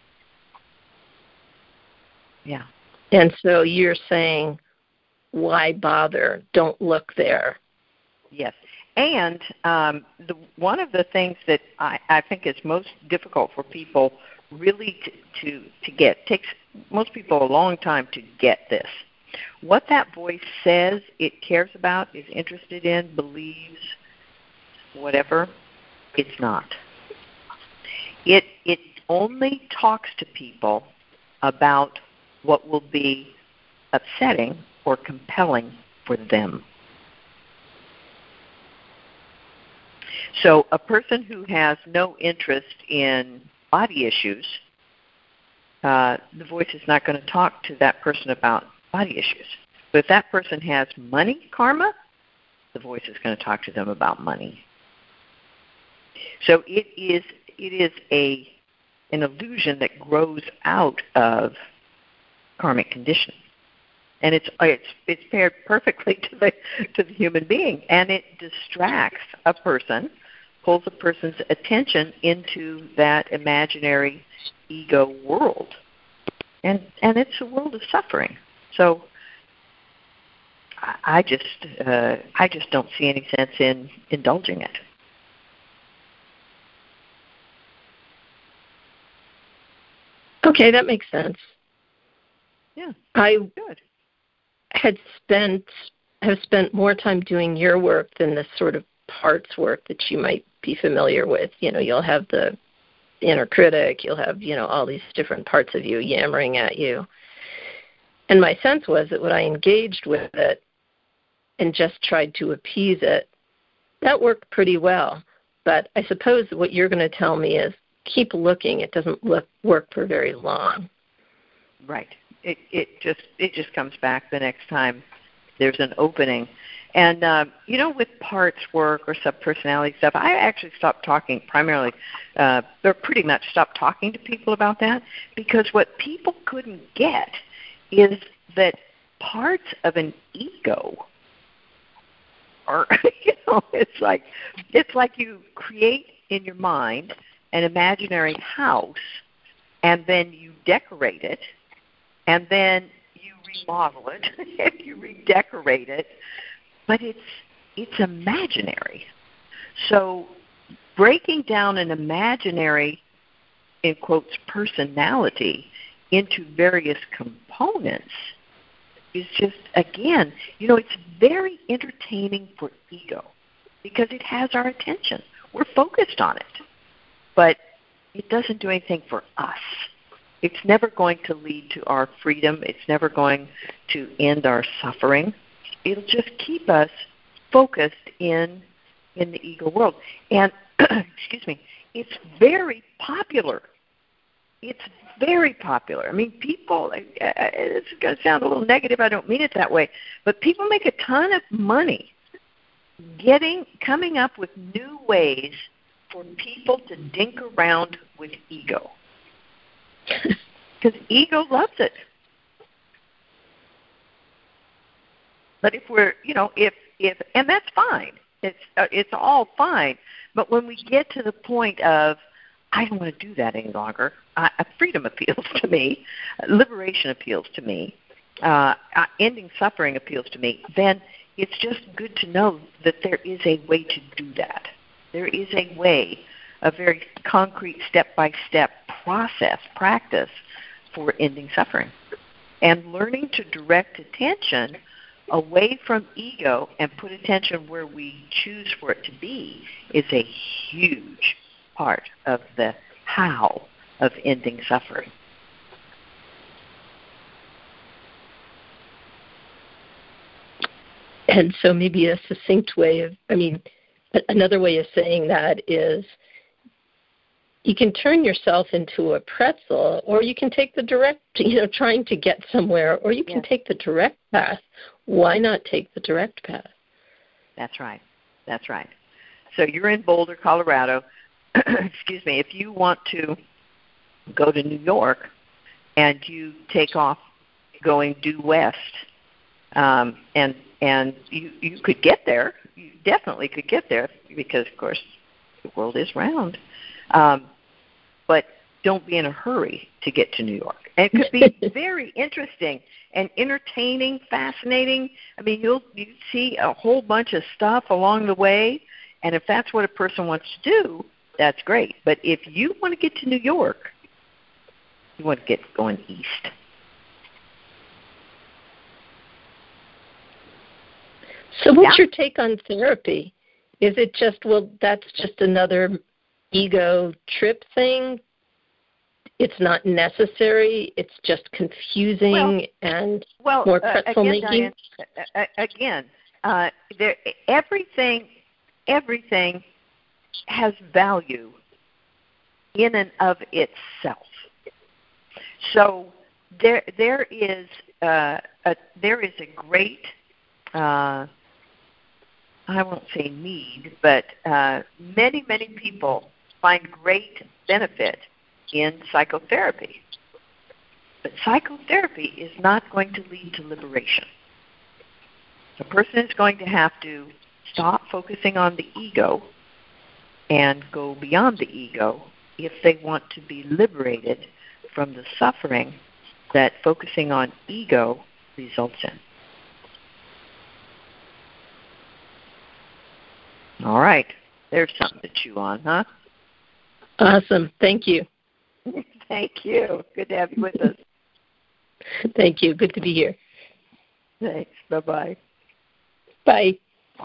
Yeah. And so you're saying, why bother? Don't look there. Yes. And um, the, one of the things that I, I think is most difficult for people really to, to, to get, takes most people a long time to get this. What that voice says it cares about, is interested in, believes, whatever, it's not. It it only talks to people about what will be upsetting or compelling for them. So a person who has no interest in body issues, uh, the voice is not going to talk to that person about body issues. But if that person has money karma, the voice is going to talk to them about money. So it is it is a an illusion that grows out of karmic conditioning, and it's it's it's paired perfectly to the to the human being, and it distracts a person, pulls a person's attention into that imaginary ego world, and and it's a world of suffering. So I, I just uh, I just don't see any sense in indulging it. Okay, that makes sense. Yeah, I good. had spent have spent more time doing your work than the sort of parts work that you might be familiar with. You know, you'll have the inner critic, you'll have, you know, all these different parts of you yammering at you. And my sense was that when I engaged with it and just tried to appease it, that worked pretty well. But I suppose what you're going to tell me is keep looking. It doesn't look, work for very long. Right. It it just it just comes back the next time there's an opening. And, uh, you know, with parts work or subpersonality stuff, I actually stopped talking primarily, uh, or pretty much stopped talking to people about that, because what people couldn't get is that parts of an ego are, you know, it's like it's like you create in your mind an imaginary house, and then you decorate it, and then you remodel it, and you redecorate it, but it's it's imaginary. So breaking down an imaginary, in quotes, personality into various components is just, again, you know, it's very entertaining for ego because it has our attention. We're focused on it. But it doesn't do anything for us. It's never going to lead to our freedom. It's never going to end our suffering. It'll just keep us focused in in the ego world. And, excuse me, it's very popular it's very popular. I mean, people, uh, it's going to sound a little negative. I don't mean it that way. But people make a ton of money getting, coming up with new ways for people to dink around with ego. Because ego loves it. But if we're, you know, if, if, and that's fine. It's, uh, it's all fine. But when we get to the point of, I don't want to do that any longer. Uh, freedom appeals to me. Liberation appeals to me. Uh, uh, ending suffering appeals to me. Then it's just good to know that there is a way to do that. There is a way, a very concrete step-by-step process, practice for ending suffering. And learning to direct attention away from ego and put attention where we choose for it to be is a huge part of the how of ending suffering. And so maybe a succinct way of, I mean, another way of saying that is you can turn yourself into a pretzel, or you can take the direct, you know, trying to get somewhere, or you can yes. take the direct path. Why not take the direct path? That's right. That's right. So you're in Boulder, Colorado. Excuse me. If you want to go to New York and you take off going due west, um, and and you you could get there. You definitely could get there because, of course, the world is round. Um, but don't be in a hurry to get to New York. And it could be very interesting and entertaining, fascinating. I mean, you'll you see a whole bunch of stuff along the way, and if that's what a person wants to do, that's great. But if you want to get to New York, you want to get going east. So what's yeah. your take on therapy? Is it just, well, that's just another ego trip thing? It's not necessary. It's just confusing well, and well, more pretzel uh, again, making? Diane, uh, again, uh, there, everything, everything has value in and of itself. So there, there is, uh, a, there is a great, uh, I won't say need, but uh, many, many people find great benefit in psychotherapy. But psychotherapy is not going to lead to liberation. The person is going to have to stop focusing on the ego and go beyond the ego if they want to be liberated from the suffering that focusing on ego results in. All right. There's something to chew on, huh? Awesome. Thank you. Thank you. Good to have you with us. Thank you. Good to be here. Thanks. Bye-bye. Bye.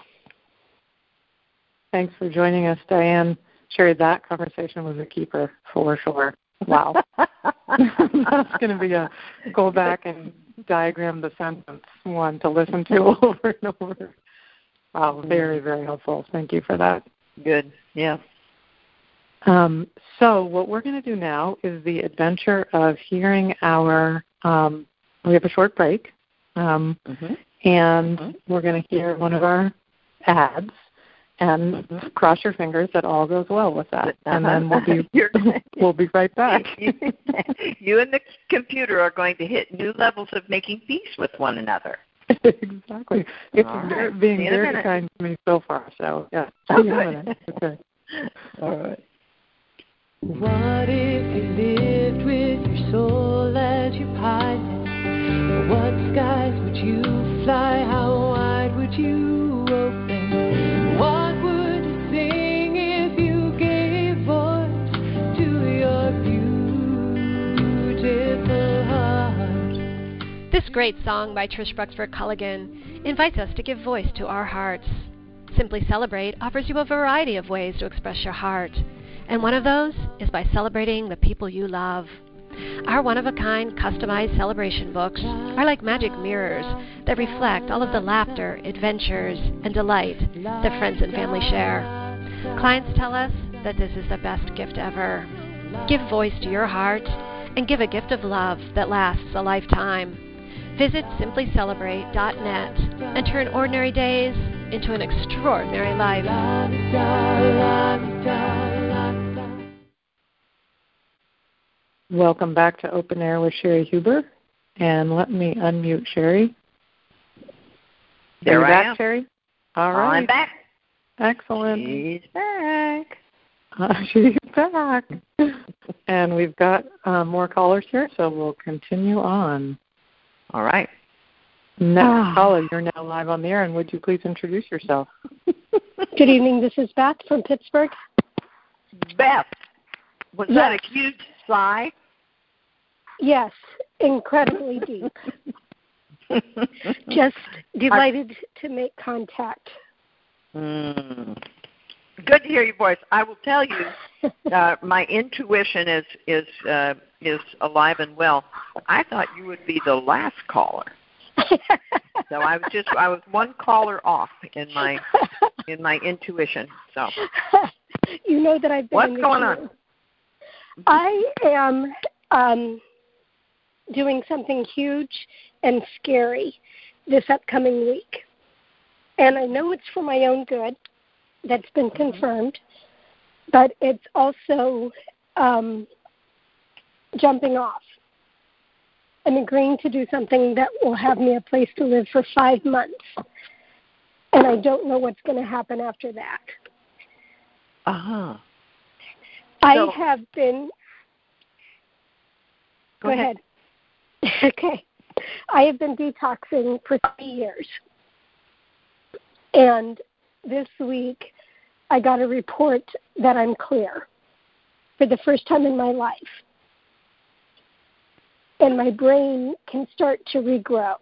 Thanks for joining us, Diane. Sherry, that conversation was a keeper for sure. Wow. That's going to be a go back and diagram the sentence one to listen to over and over. Wow, very, very helpful. Thank you for that. Good, yeah. Um, so what we're going to do now is the adventure of hearing our, um, we have a short break, um, mm-hmm. and mm-hmm. we're going to hear one of our ads, and mm-hmm. cross your fingers that all goes well with that. Uh-huh. And then we'll be we'll be right back. You and the computer are going to hit new levels of making peace with one another. Exactly. It's very, right. being very kind to me so far. So, yeah. Okay. Okay. All right. What if you lived with your soul as your pilot? What skies would you fly? How wide would you open? What would you sing if you gave voice to your beautiful heart? This great song by Trish Bruxford Culligan invites us to give voice to our hearts. Simply Celebrate offers you a variety of ways to express your heart, and one of those is by celebrating the people you love. Our one-of-a-kind customized celebration books are like magic mirrors that reflect all of the laughter, adventures, and delight that friends and family share. Clients tell us that this is the best gift ever. Give voice to your heart and give a gift of love that lasts a lifetime. Visit simply celebrate dot net and turn ordinary days into an extraordinary life. Welcome back to Open Air with Sherry Huber. And let me unmute Sherry. There Are you I back, am. Sherry? All right. I'm back. Excellent. She's back. Uh, she's back. And we've got uh, more callers here, so we'll continue on. All right. Next Ah. caller, you're now live on the air, and would you please introduce yourself? Good evening. This is Beth from Pittsburgh. Beth, was Yes. that a huge sigh? Yes, incredibly deep. Just delighted to make contact. Mm. Good to hear your voice. I will tell you, uh, my intuition is is uh, is alive and well. I thought you would be the last caller, so I was just I was one caller off in my in my intuition. So You know that I've been what's in the going queue. on? I am um, doing something huge and scary this upcoming week, and I know it's for my own good. That's been confirmed, but it's also um, jumping off. I'm agreeing to do something that will have me a place to live for five months, and I don't know what's going to happen after that. Uh huh. I So- have been. Go, Go ahead. ahead. Okay. I have been detoxing for three years, and this week I got a report that I'm clear for the first time in my life. And my brain can start to regrow.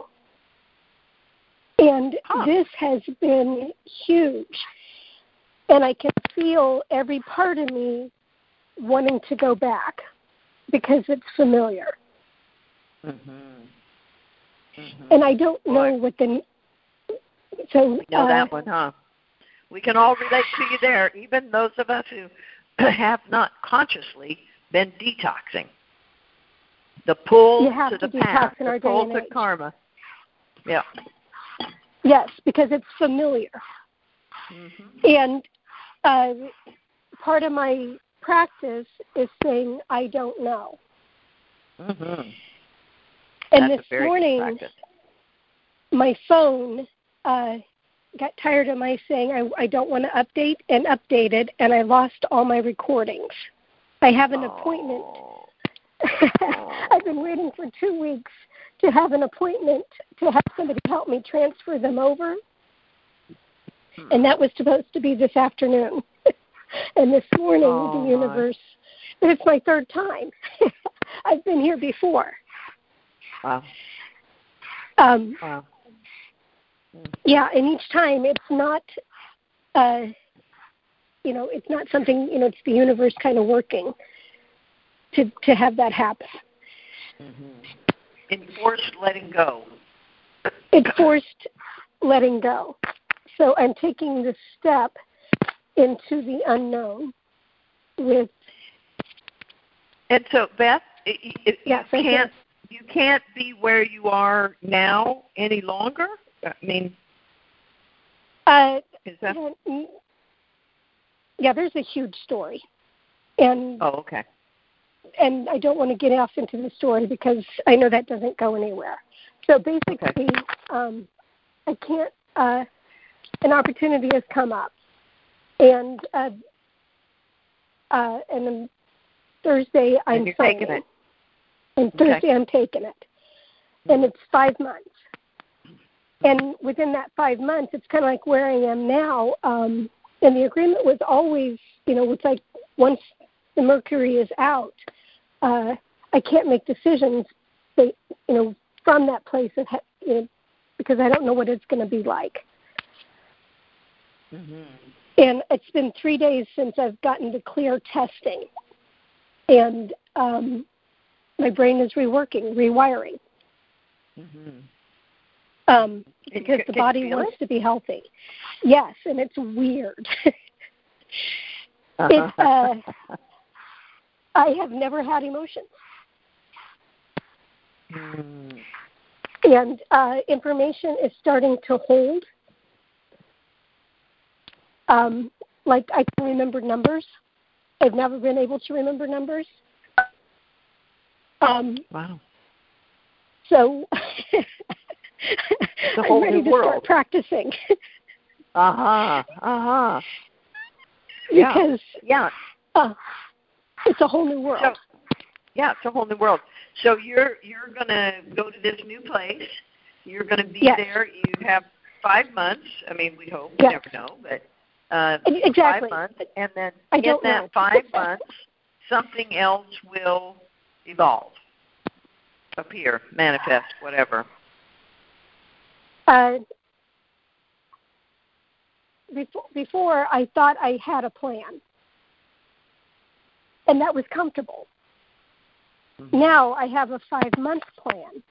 And Huh. this has been huge. And I can feel every part of me wanting to go back because it's familiar. Mm-hmm. Mm-hmm. And I don't know Boy. what the... So, You know uh, that one, huh? We can all relate to you there, even those of us who have not consciously been detoxing. The pull You have to to the detox past, in the our day pull and to age. karma. Yeah. Yes, because it's familiar. Mm-hmm. And uh, part of my practice is saying, I don't know. Mm-hmm. And That's this a very morning, good practice. my phone uh, got tired of my saying, I, I don't want to update, and updated, and I lost all my recordings. I have an Oh. appointment. I've been waiting for two weeks to have an appointment to have somebody help me transfer them over. And that was supposed to be this afternoon. And this morning, Oh, the my. universe, and it's my third time. I've been here before. Wow. Um, Wow. Mm. yeah, and each time it's not, uh, you know, it's not something, you know, it's the universe kind of working to to have that happen. Mm-hmm. Enforced letting go. It's forced letting go. So I'm taking the step into the unknown with. And so, Beth, it, it, Yes, you I can't you can't be where you are now any longer. I mean, Uh, is that? and, yeah, there's a huge story, and Oh, okay. and I don't want to get off into the story because I know that doesn't go anywhere. So basically, Okay. um, I can't. Uh, an opportunity has come up, and uh, uh, and then Thursday I'm And you're signing. taking it. And Okay. Thursday I'm taking it, and it's five months. And within that five months, it's kind of like where I am now. Um, and the agreement was always, you know, it's like once the mercury is out, uh, I can't make decisions, that, you know, from that place of, you know, because I don't know what it's going to be like. Mm-hmm. And it's been three days since I've gotten the clear testing, and um, my brain is reworking, rewiring. Mm-hmm. Um, Can because you- the can you body feel wants it? to be healthy. Yes, and it's weird. Uh-huh. It's uh, I have never had emotions. Mm. And uh, information is starting to hold. Um, like I can remember numbers. I've never been able to remember numbers. Um, Wow. So The whole I'm ready new to world. start practicing. Uh-huh. Uh-huh. Because Yeah. Uh, it's a whole new world. So, yeah, it's a whole new world. So you're you're going to go to this new place. You're going to be yes. there. You have five months. I mean, we hope. We yes. never know. But uh, exactly. five months. And then I in don't that know. five months, something else will evolve, appear, manifest, whatever. Uh, before, before, I thought I had a plan. And that was comfortable. Mm-hmm. Now I have a five-month plan.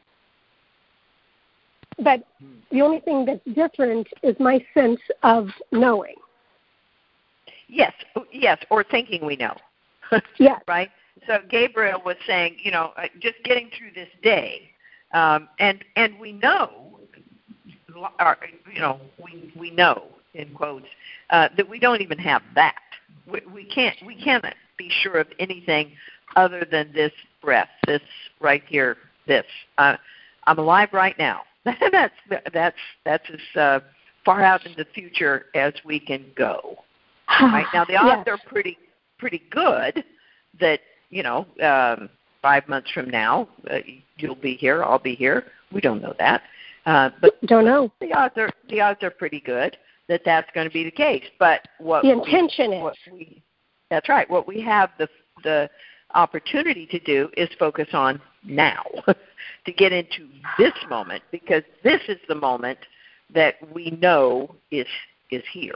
But the only thing that's different is my sense of knowing. Yes, yes, or thinking we know. Yes. Right? So Gabriel was saying, you know, uh, just getting through this day, um, and and we know, or, you know, we we know in quotes uh, that we don't even have that. We, we can't we can't be sure of anything other than this breath, this right here, this. Uh, I'm alive right now. that's that's that's as uh, far out in the future as we can go. Right now, the odds yes. are pretty pretty good that, you know, um, five months from now uh, you'll be here, I'll be here. We don't know that, uh, but don't know. The odds are the odds are pretty good that that's going to be the case. But what the intention we, is what we, that's right. What we have the the opportunity to do is focus on now, to get into this moment, because this is the moment that we know is is here.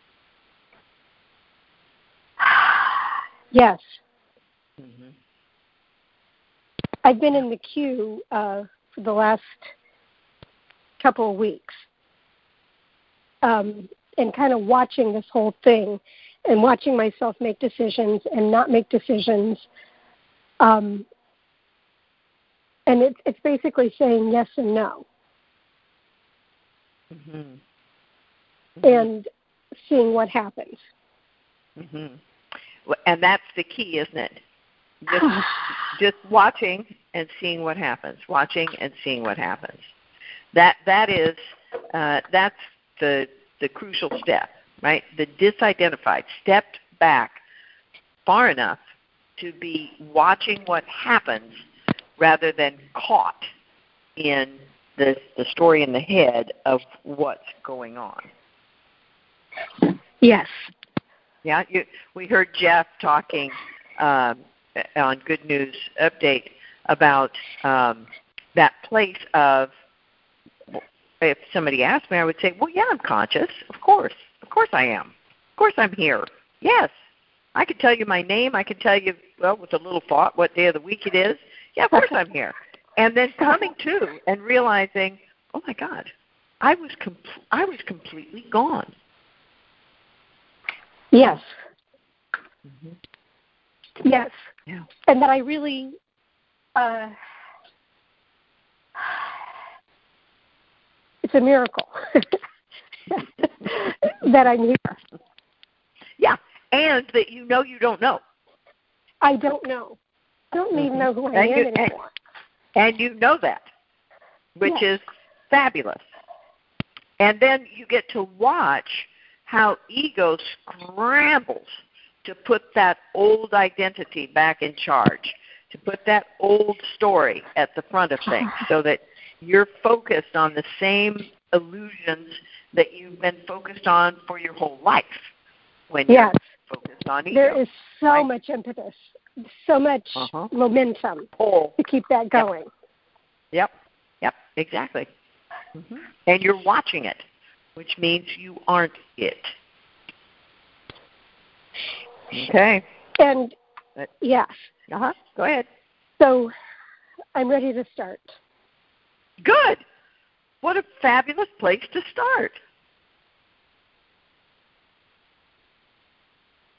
Yes. Mm-hmm. I've been in the queue uh, for the last couple of weeks, um, and kind of watching this whole thing and watching myself make decisions and not make decisions. Um, and it's, it's basically saying yes and no. Mm-hmm. Mm-hmm. And seeing what happens. Mm-hmm. And that's the key, isn't it? Just, just watching and seeing what happens. Watching and seeing what happens. That that is uh, that's the the crucial step, right? The disidentified, stepped back far enough to be watching what happens rather than caught in the the story in the head of what's going on. Yes. Yeah, you, we heard Jeff talking um, on Good News Update about um, that place of, if somebody asked me, I would say, well, yeah, I'm conscious. Of course. Of course I am. Of course I'm here. Yes. I can tell you my name. I can tell you, well, with a little thought, what day of the week it is. Yeah, of course I'm here. And then coming to and realizing, oh, my God, I was com- I was completely gone. Yes. Mm-hmm. Yes. Yeah. And that I really, uh, it's a miracle that I'm here. Yeah, and that you know you don't know. I don't know. I don't even know who I and am you, anymore. And, and you know that, which yes. is fabulous. And then you get to watch how ego scrambles to put that old identity back in charge, to put that old story at the front of things so that you're focused on the same illusions that you've been focused on for your whole life when yes. you're focused on ego. There is so right? much impetus, so much uh-huh. momentum Pull. to keep that going. Yep, yep, yep. Exactly. Mm-hmm. And you're watching it, which means you aren't it. Okay. And, yes. Uh-huh. Go ahead. So I'm ready to start. Good. What a fabulous place to start.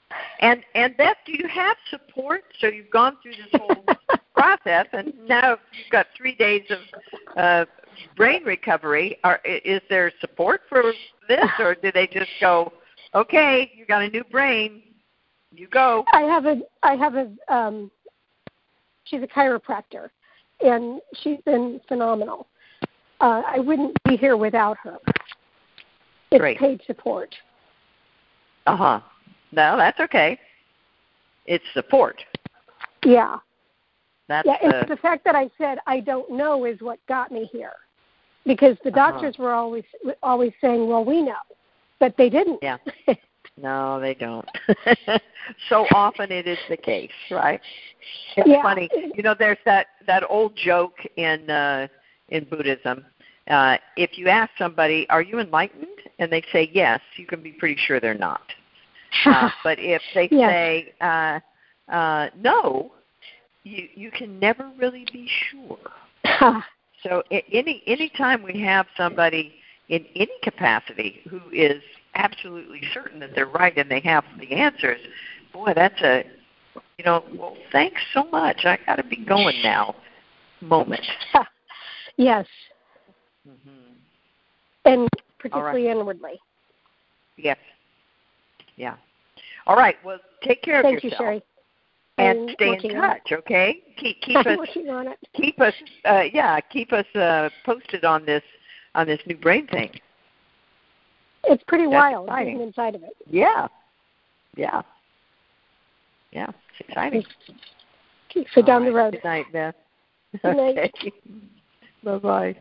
And and Beth, do you have support? So you've gone through this whole process, and now you've got three days of uh, brain recovery. Are, is there support for this, or do they just go, okay, you got a new brain, you go? I have a, I have a, um, she's a chiropractor, and she's been phenomenal. Uh, I wouldn't be here without her. It's Great. Paid support. Uh-huh. No, that's okay. It's support. Yeah. That's yeah, it's uh, the fact that I said I don't know is what got me here. Because the uh-huh. doctors were always always saying, well, we know. But they didn't. Yeah. No, they don't. So often it is the case, right? It's yeah. funny. You know, there's that, that old joke in uh, in Buddhism. Uh, if you ask somebody, are you enlightened? And they say yes, you can be pretty sure they're not. Uh, but if they yes. say uh, uh, no, you you can never really be sure. So any any time we have somebody in any capacity who is absolutely certain that they're right and they have the answers, boy, that's a, you know, well, thanks so much. I got to be going now moment. Yes. Mm-hmm. And particularly right. inwardly. Yes. Yeah. All right. Well, take care of Thank yourself. you, Sherry. And I'm stay in touch, okay? Keep keep I'm us working on it. keep us uh, yeah keep us uh, posted on this on this new brain thing. It's pretty That's wild exciting. being inside of it. Yeah, yeah, yeah. It's exciting. So down All the right. road. Good night, Beth. Good night. Okay. Bye bye.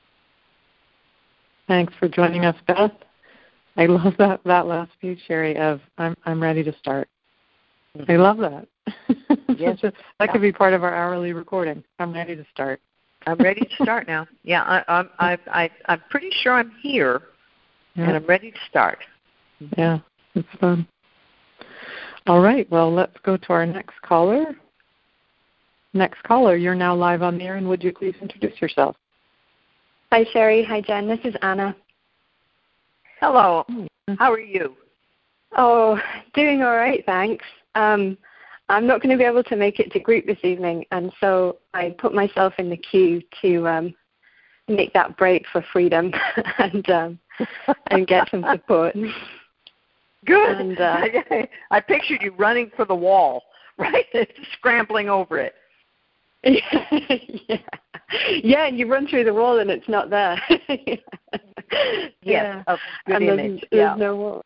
Thanks for joining us, Beth. I love that, that last speech, Sherry, of I'm I'm ready to start. Mm-hmm. I love that. Yes. a, that yeah. could be part of our hourly recording. I'm ready to start. I'm ready to start now. Yeah, I, I'm I, I, I'm pretty sure I'm here, yeah. and I'm ready to start. Yeah, it's fun. All right, well, let's go to our next caller. Next caller, you're now live on the air, and would you please introduce yourself? Hi, Sherry. Hi, Jen. This is Anna. Hello. How are you? Oh, doing all right, thanks. Um, I'm not going to be able to make it to group this evening, and so I put myself in the queue to um, make that break for freedom and um, and get some support. Good. And, uh, I, I pictured you running for the wall, right? Scrambling over it. yeah. yeah, and you run through the wall and it's not there. yeah. yeah, a good and image. There's, there's yeah. no wall.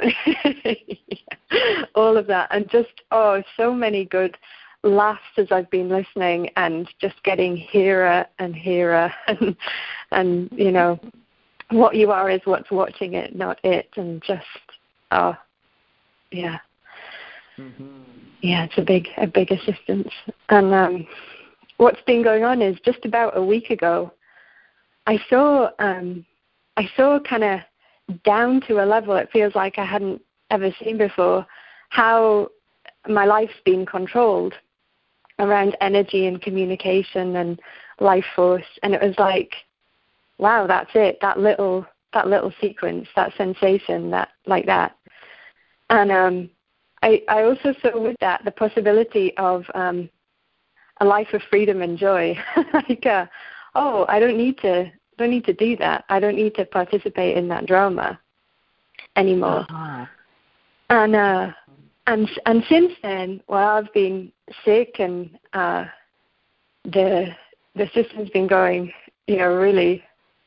yeah. All of that, and just oh, so many good laughs as I've been listening, and just getting hearer and hearer, and and you know, what you are is what's watching it, not it, and just oh, yeah, mm-hmm. yeah, it's a big a big assistance, and. um What's been going on is just about a week ago, I saw um, I saw kind of down to a level it feels like I hadn't ever seen before, how my life's been controlled around energy and communication and life force, and it was like, wow, that's it, that little that little sequence, that sensation, that like that, and um, I I also saw with that the possibility of um, a life of freedom and joy. like, uh, oh, I don't need to don't need to do that. I don't need to participate in that drama anymore. Uh-huh. And uh, and and since then, well, I've been sick, and uh, the the system's been going, you know, really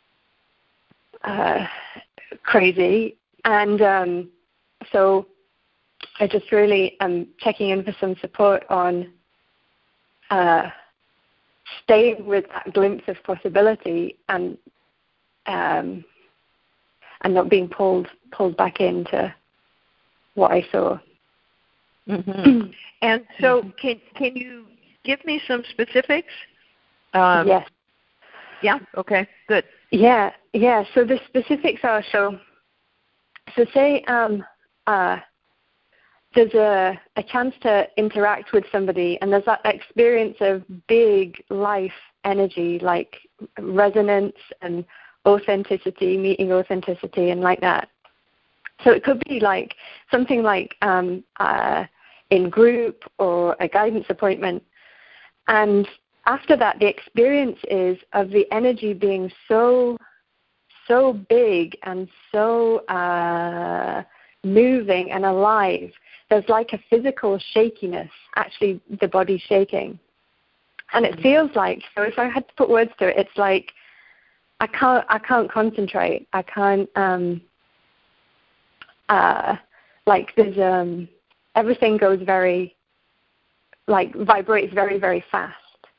uh, crazy. And um, so I just really am checking in for some support on. Uh, staying with that glimpse of possibility and um, and not being pulled pulled back into what I saw. Mm-hmm. And so, can can you give me some specifics? Um, yes. Yeah. Okay. Good. Yeah. Yeah. So the specifics are so. So say um, uh, there's a, a chance to interact with somebody, and there's that experience of big life energy, like resonance and authenticity, meeting authenticity, and like that. So it could be like something like um, uh, in group or a guidance appointment. And after that, the experience is of the energy being so, so big and so uh, moving and alive. There's like a physical shakiness, actually the body shaking. And it feels like, so if I had to put words to it, it's like I can't, I can't concentrate. I can't, um, uh, like there's, um, everything goes very, like vibrates very, very fast.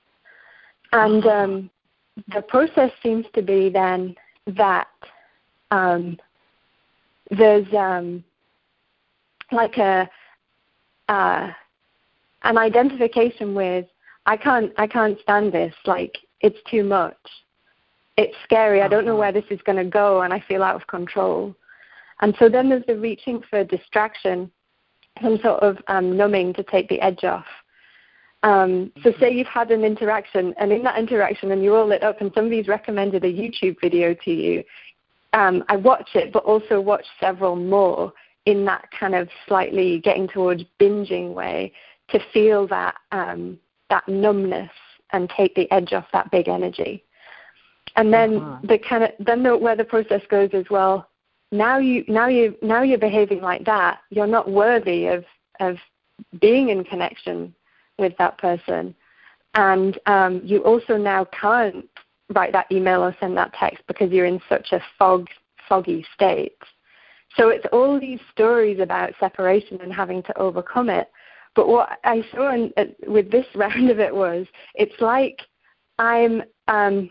And um, the process seems to be then that um, there's um, like a uh, an identification with I can't I can't stand this. Like it's too much. It's scary. I don't know where this is going to go, and I feel out of control. And so then there's the reaching for distraction, some sort of um, numbing to take the edge off. Um, so say you've had an interaction, and in that interaction, and you're all lit up, and somebody's recommended a YouTube video to you, um, I watch it, but also watch several more in that kind of slightly getting towards binging way to feel that um, that numbness and take the edge off that big energy. And then uh-huh. the kind of then the, where the process goes is, well, now you now you now you're behaving like that. You're not worthy of of being in connection with that person, and um, you also now can't write that email or send that text because you're in such a fog, foggy state. So it's all these stories about separation and having to overcome it. But what I saw in, uh, with this round of it was, it's like I'm um,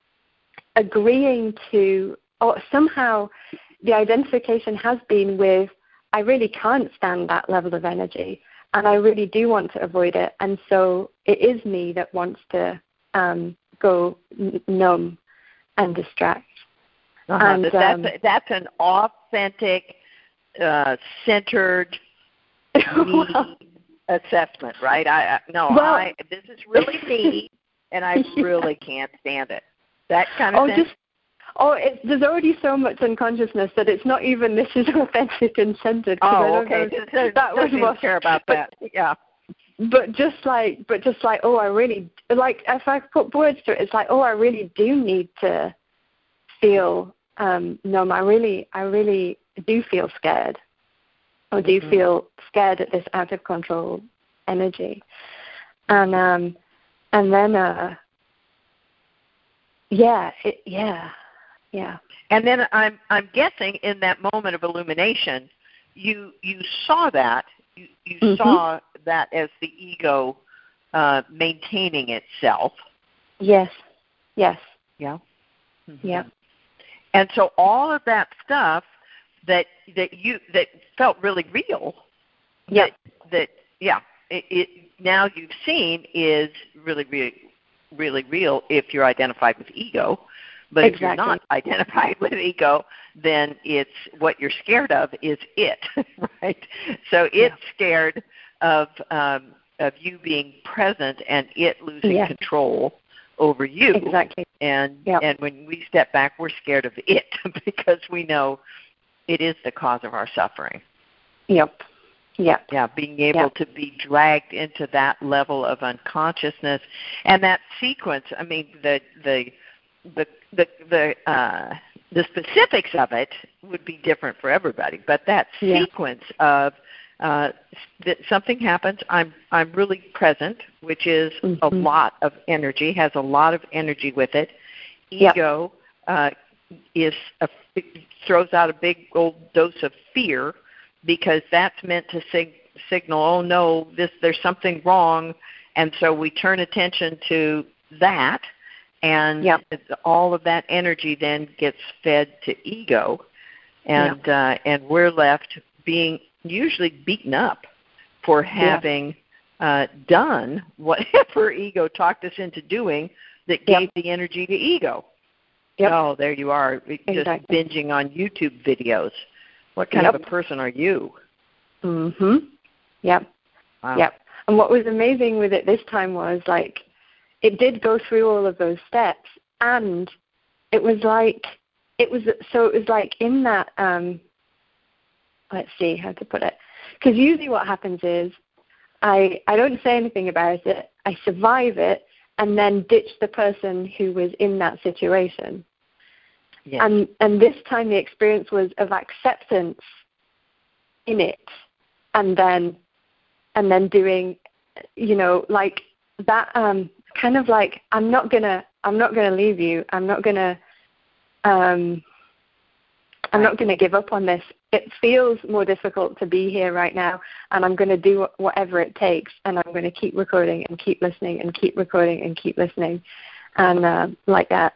agreeing to, or somehow the identification has been with, I really can't stand that level of energy. And I really do want to avoid it. And so it is me that wants to um, go n- numb and distract. Uh-huh. And, that's, um, that's an authentic, uh, centered well, assessment, right? I, I No, well, I, this is really me, and I yeah. really can't stand it. That kind of oh, thing? Just, oh, it's, there's already so much unconsciousness that it's not even this is authentic and centered. Oh, I don't okay. Know, that that was more care about but, that. Yeah. But just like, but just like, oh, I really like. If I put words to it, it's like, oh, I really do need to feel um, numb. I really, I really do feel scared, or do mm-hmm. feel scared at this out of control energy, and um, and then, uh, yeah, it, yeah. Yeah. And then I'm I'm guessing in that moment of illumination, you you saw that you, you mm-hmm. saw that as the ego uh, maintaining itself. Yes. Yes. Yeah. Mm-hmm. Yeah. And so all of that stuff that that you that felt really real. Yeah. That, that yeah. It, it now you've seen is really really really real if you're identified with ego. But exactly. if you're not identified with ego, then it's what you're scared of is it, right? So it's yeah. scared of um, of you being present and it losing yeah. control over you. Exactly. And yep. and when we step back, we're scared of it because we know it is the cause of our suffering. Yep. Yeah. Yeah, being able yep. to be dragged into that level of unconsciousness and that sequence. I mean, the the the the the uh, the specifics of it would be different for everybody, but that yeah. sequence of uh, that something happens, I'm I'm really present, which is mm-hmm. a lot of energy, has a lot of energy with it. Ego yep. uh, is a, throws out a big old dose of fear because that's meant to sig- signal, oh no, this there's something wrong, and so we turn attention to that. And yep. all of that energy then gets fed to ego, and yep. uh, and we're left being usually beaten up for having uh, done whatever ego talked us into doing that gave yep. the energy to ego. Yep. Oh, there you are, just exactly. binging on YouTube videos. What kind yep. of a person are you? Mm-hmm. Yep. Wow. Yep. And what was amazing with it this time was like, it did go through all of those steps, and it was like, it was, so it was like in that, um, let's see how to put it, because usually what happens is I, I don't say anything about it. I survive it and then ditch the person who was in that situation. Yes. And and this time the experience was of acceptance in it, and then and then doing, you know, like that um, kind of like I'm not gonna I'm not gonna leave you. I'm not gonna um, I'm not gonna give up on this. It feels more difficult to be here right now, and I'm going to do whatever it takes, and I'm going to keep recording and keep listening and keep recording and keep listening, and uh, like that.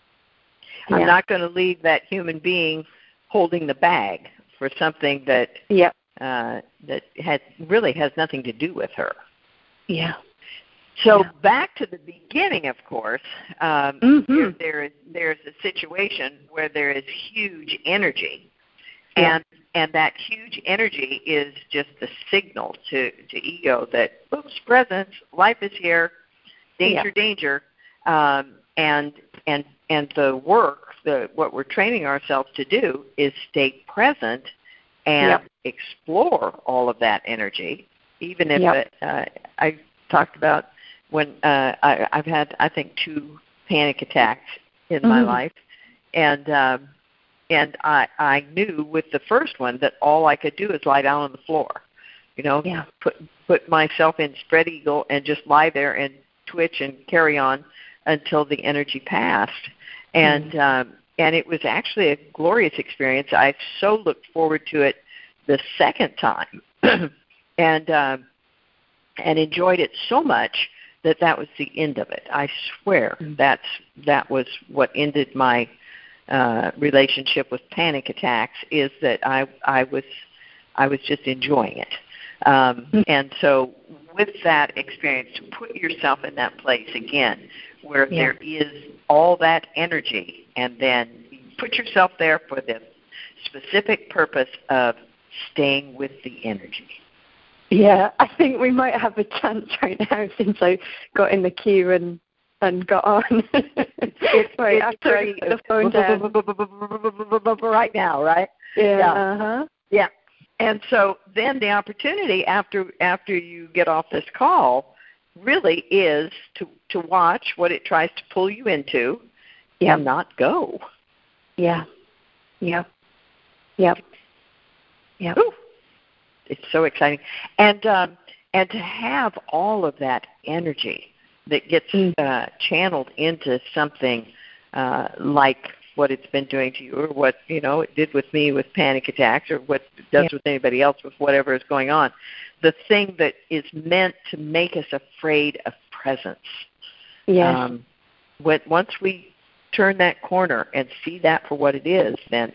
I'm yeah. not going to leave that human being holding the bag for something that yeah. uh, that has really has nothing to do with her. Yeah. So yeah. back to the beginning, of course, um, mm-hmm. there, there is there's a situation where there is huge energy. Yeah. And and that huge energy is just the signal to, to ego that, oops, presence, life is here, danger, yeah. danger. Um, and and and the work, the what we're training ourselves to do is stay present and yeah. explore all of that energy, even if yeah. it, uh, I talked about when uh, I, I've had, I think, two panic attacks in mm-hmm. my life, and um, And I, I knew with the first one that all I could do is lie down on the floor, you know, yeah. put put myself in spread eagle and just lie there and twitch and carry on until the energy passed. And mm-hmm. um, and it was actually a glorious experience. I so looked forward to it the second time, and um, and enjoyed it so much that that was the end of it. I swear mm-hmm. that's that was what ended my Uh, relationship with panic attacks, is that I I was I was just enjoying it, um, and so with that experience, to put yourself in that place again, where yeah. there is all that energy, and then put yourself there for the specific purpose of staying with the energy. Yeah, I think we might have a chance right now since I got in the queue and. and got on. it's right it's after pretty, I put the phone down. Right now, right? Yeah. Yeah. Uh-huh. Yeah. And so then the opportunity after after you get off this call really is to, to watch what it tries to pull you into yeah. and not go. Yeah. Yeah. Yep. Yep. Ooh, it's so exciting. And um, and to have all of that energy that gets uh, channeled into something uh, like what it's been doing to you, or what you know it did with me with panic attacks, or what it does yeah. with anybody else with whatever is going on. The thing that is meant to make us afraid of presence. Yes. Um, when, once we turn that corner and see that for what it is, then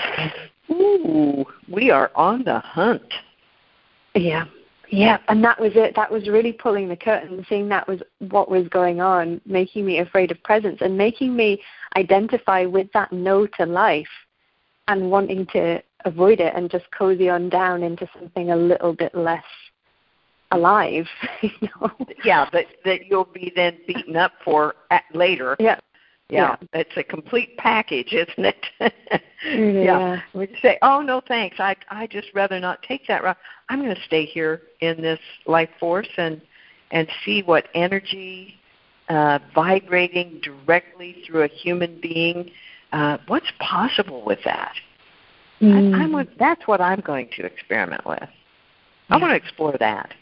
ooh, we are on the hunt. Yeah. Yeah, and that was it. That was really pulling the curtain, seeing that was what was going on, making me afraid of presence and making me identify with that no to life and wanting to avoid it and just cozy on down into something a little bit less alive. You know? Yeah, but that you'll be then beaten up for at later. Yeah. Yeah, yeah. It's a complete package, isn't it? yeah. yeah. We say, oh, no, thanks. I I just rather not take that route. I'm going to stay here in this life force and and see what energy uh, vibrating directly through a human being, uh, what's possible with that? Mm. I, I'm, that's what I'm going to experiment with. I want to explore that.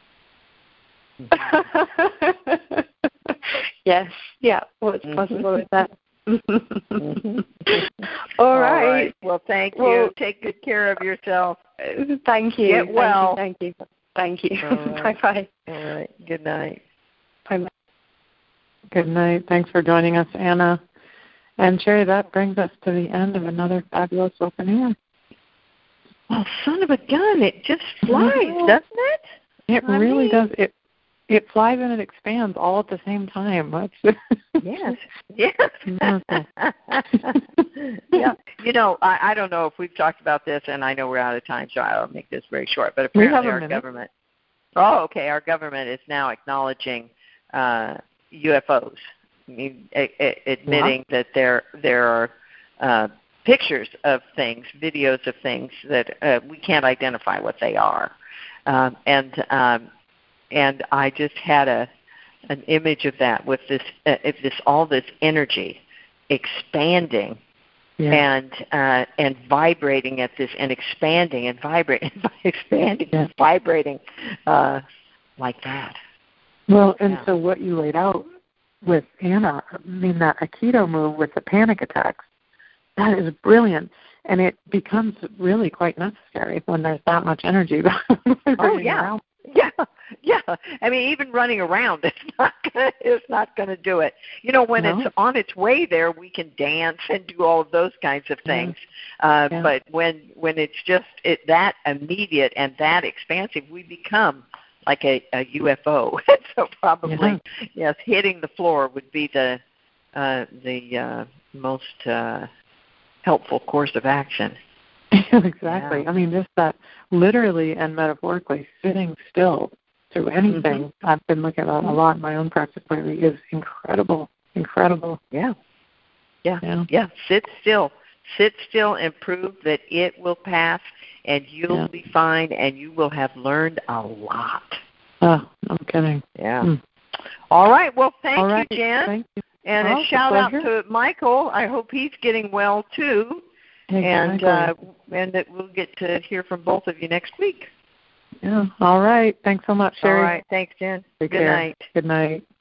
Yes, yeah, what's mm-hmm. possible with that. mm-hmm. All, All right. right. Well, thank you. Well, take good care of yourself. Thank you. Get well. Thank you. Thank you. Right. Bye-bye. All right. Good night. Bye-bye. Good night. Thanks for joining us, Anna. And Sherry, that brings us to the end of another fabulous open air. Well, son of a gun, it just flies, doesn't it? It I really mean, does. It it flies and it expands all at the same time. That's yes. Yes. yeah. You know, I, I don't know if we've talked about this, and I know we're out of time, so I'll make this very short. But apparently our minute. government Oh, okay. Our government is now acknowledging uh, U F Os, I mean, a, a, admitting yeah. that there there are uh, pictures of things, videos of things that uh, we can't identify what they are. Um, and um, and I just had a an image of that with this, uh, this all this energy expanding yeah. and uh, and vibrating at this, and expanding and vibrating, expanding yeah. and vibrating uh, like that. Well, and yeah. so what you laid out with Anna, I mean, that Aikido move with the panic attacks, that is brilliant. And it becomes really quite necessary when there's that much energy. oh, yeah. Around. Yeah, yeah. I mean, even running around, it's not gonna, it's not going to do it. You know, when no. it's on its way there, we can dance and do all of those kinds of things. Yeah. Uh, yeah. But when when it's just it, that immediate and that expansive, we become like a, a U F O. So probably, yeah. yes, hitting the floor would be the uh, the uh, most uh, helpful course of action. Exactly. Yeah. I mean, just that literally and metaphorically sitting still through anything. Mm-hmm. I've been looking at a lot in my own practice lately is incredible, incredible. Yeah. Yeah. Yeah. Yeah. Sit still. Sit still and prove that it will pass, and you'll yeah. be fine, and you will have learned a lot. Oh, no kidding. Yeah. Mm. All right. Well, thank All right. you, Jen. Thank you. And oh, a shout out to Michael. I hope he's getting well, too. Exactly. And uh, and that we'll get to hear from both of you next week. Yeah. All right. Thanks so much, Sherry. All right. Thanks, Jen. Take Good care. night. Good night.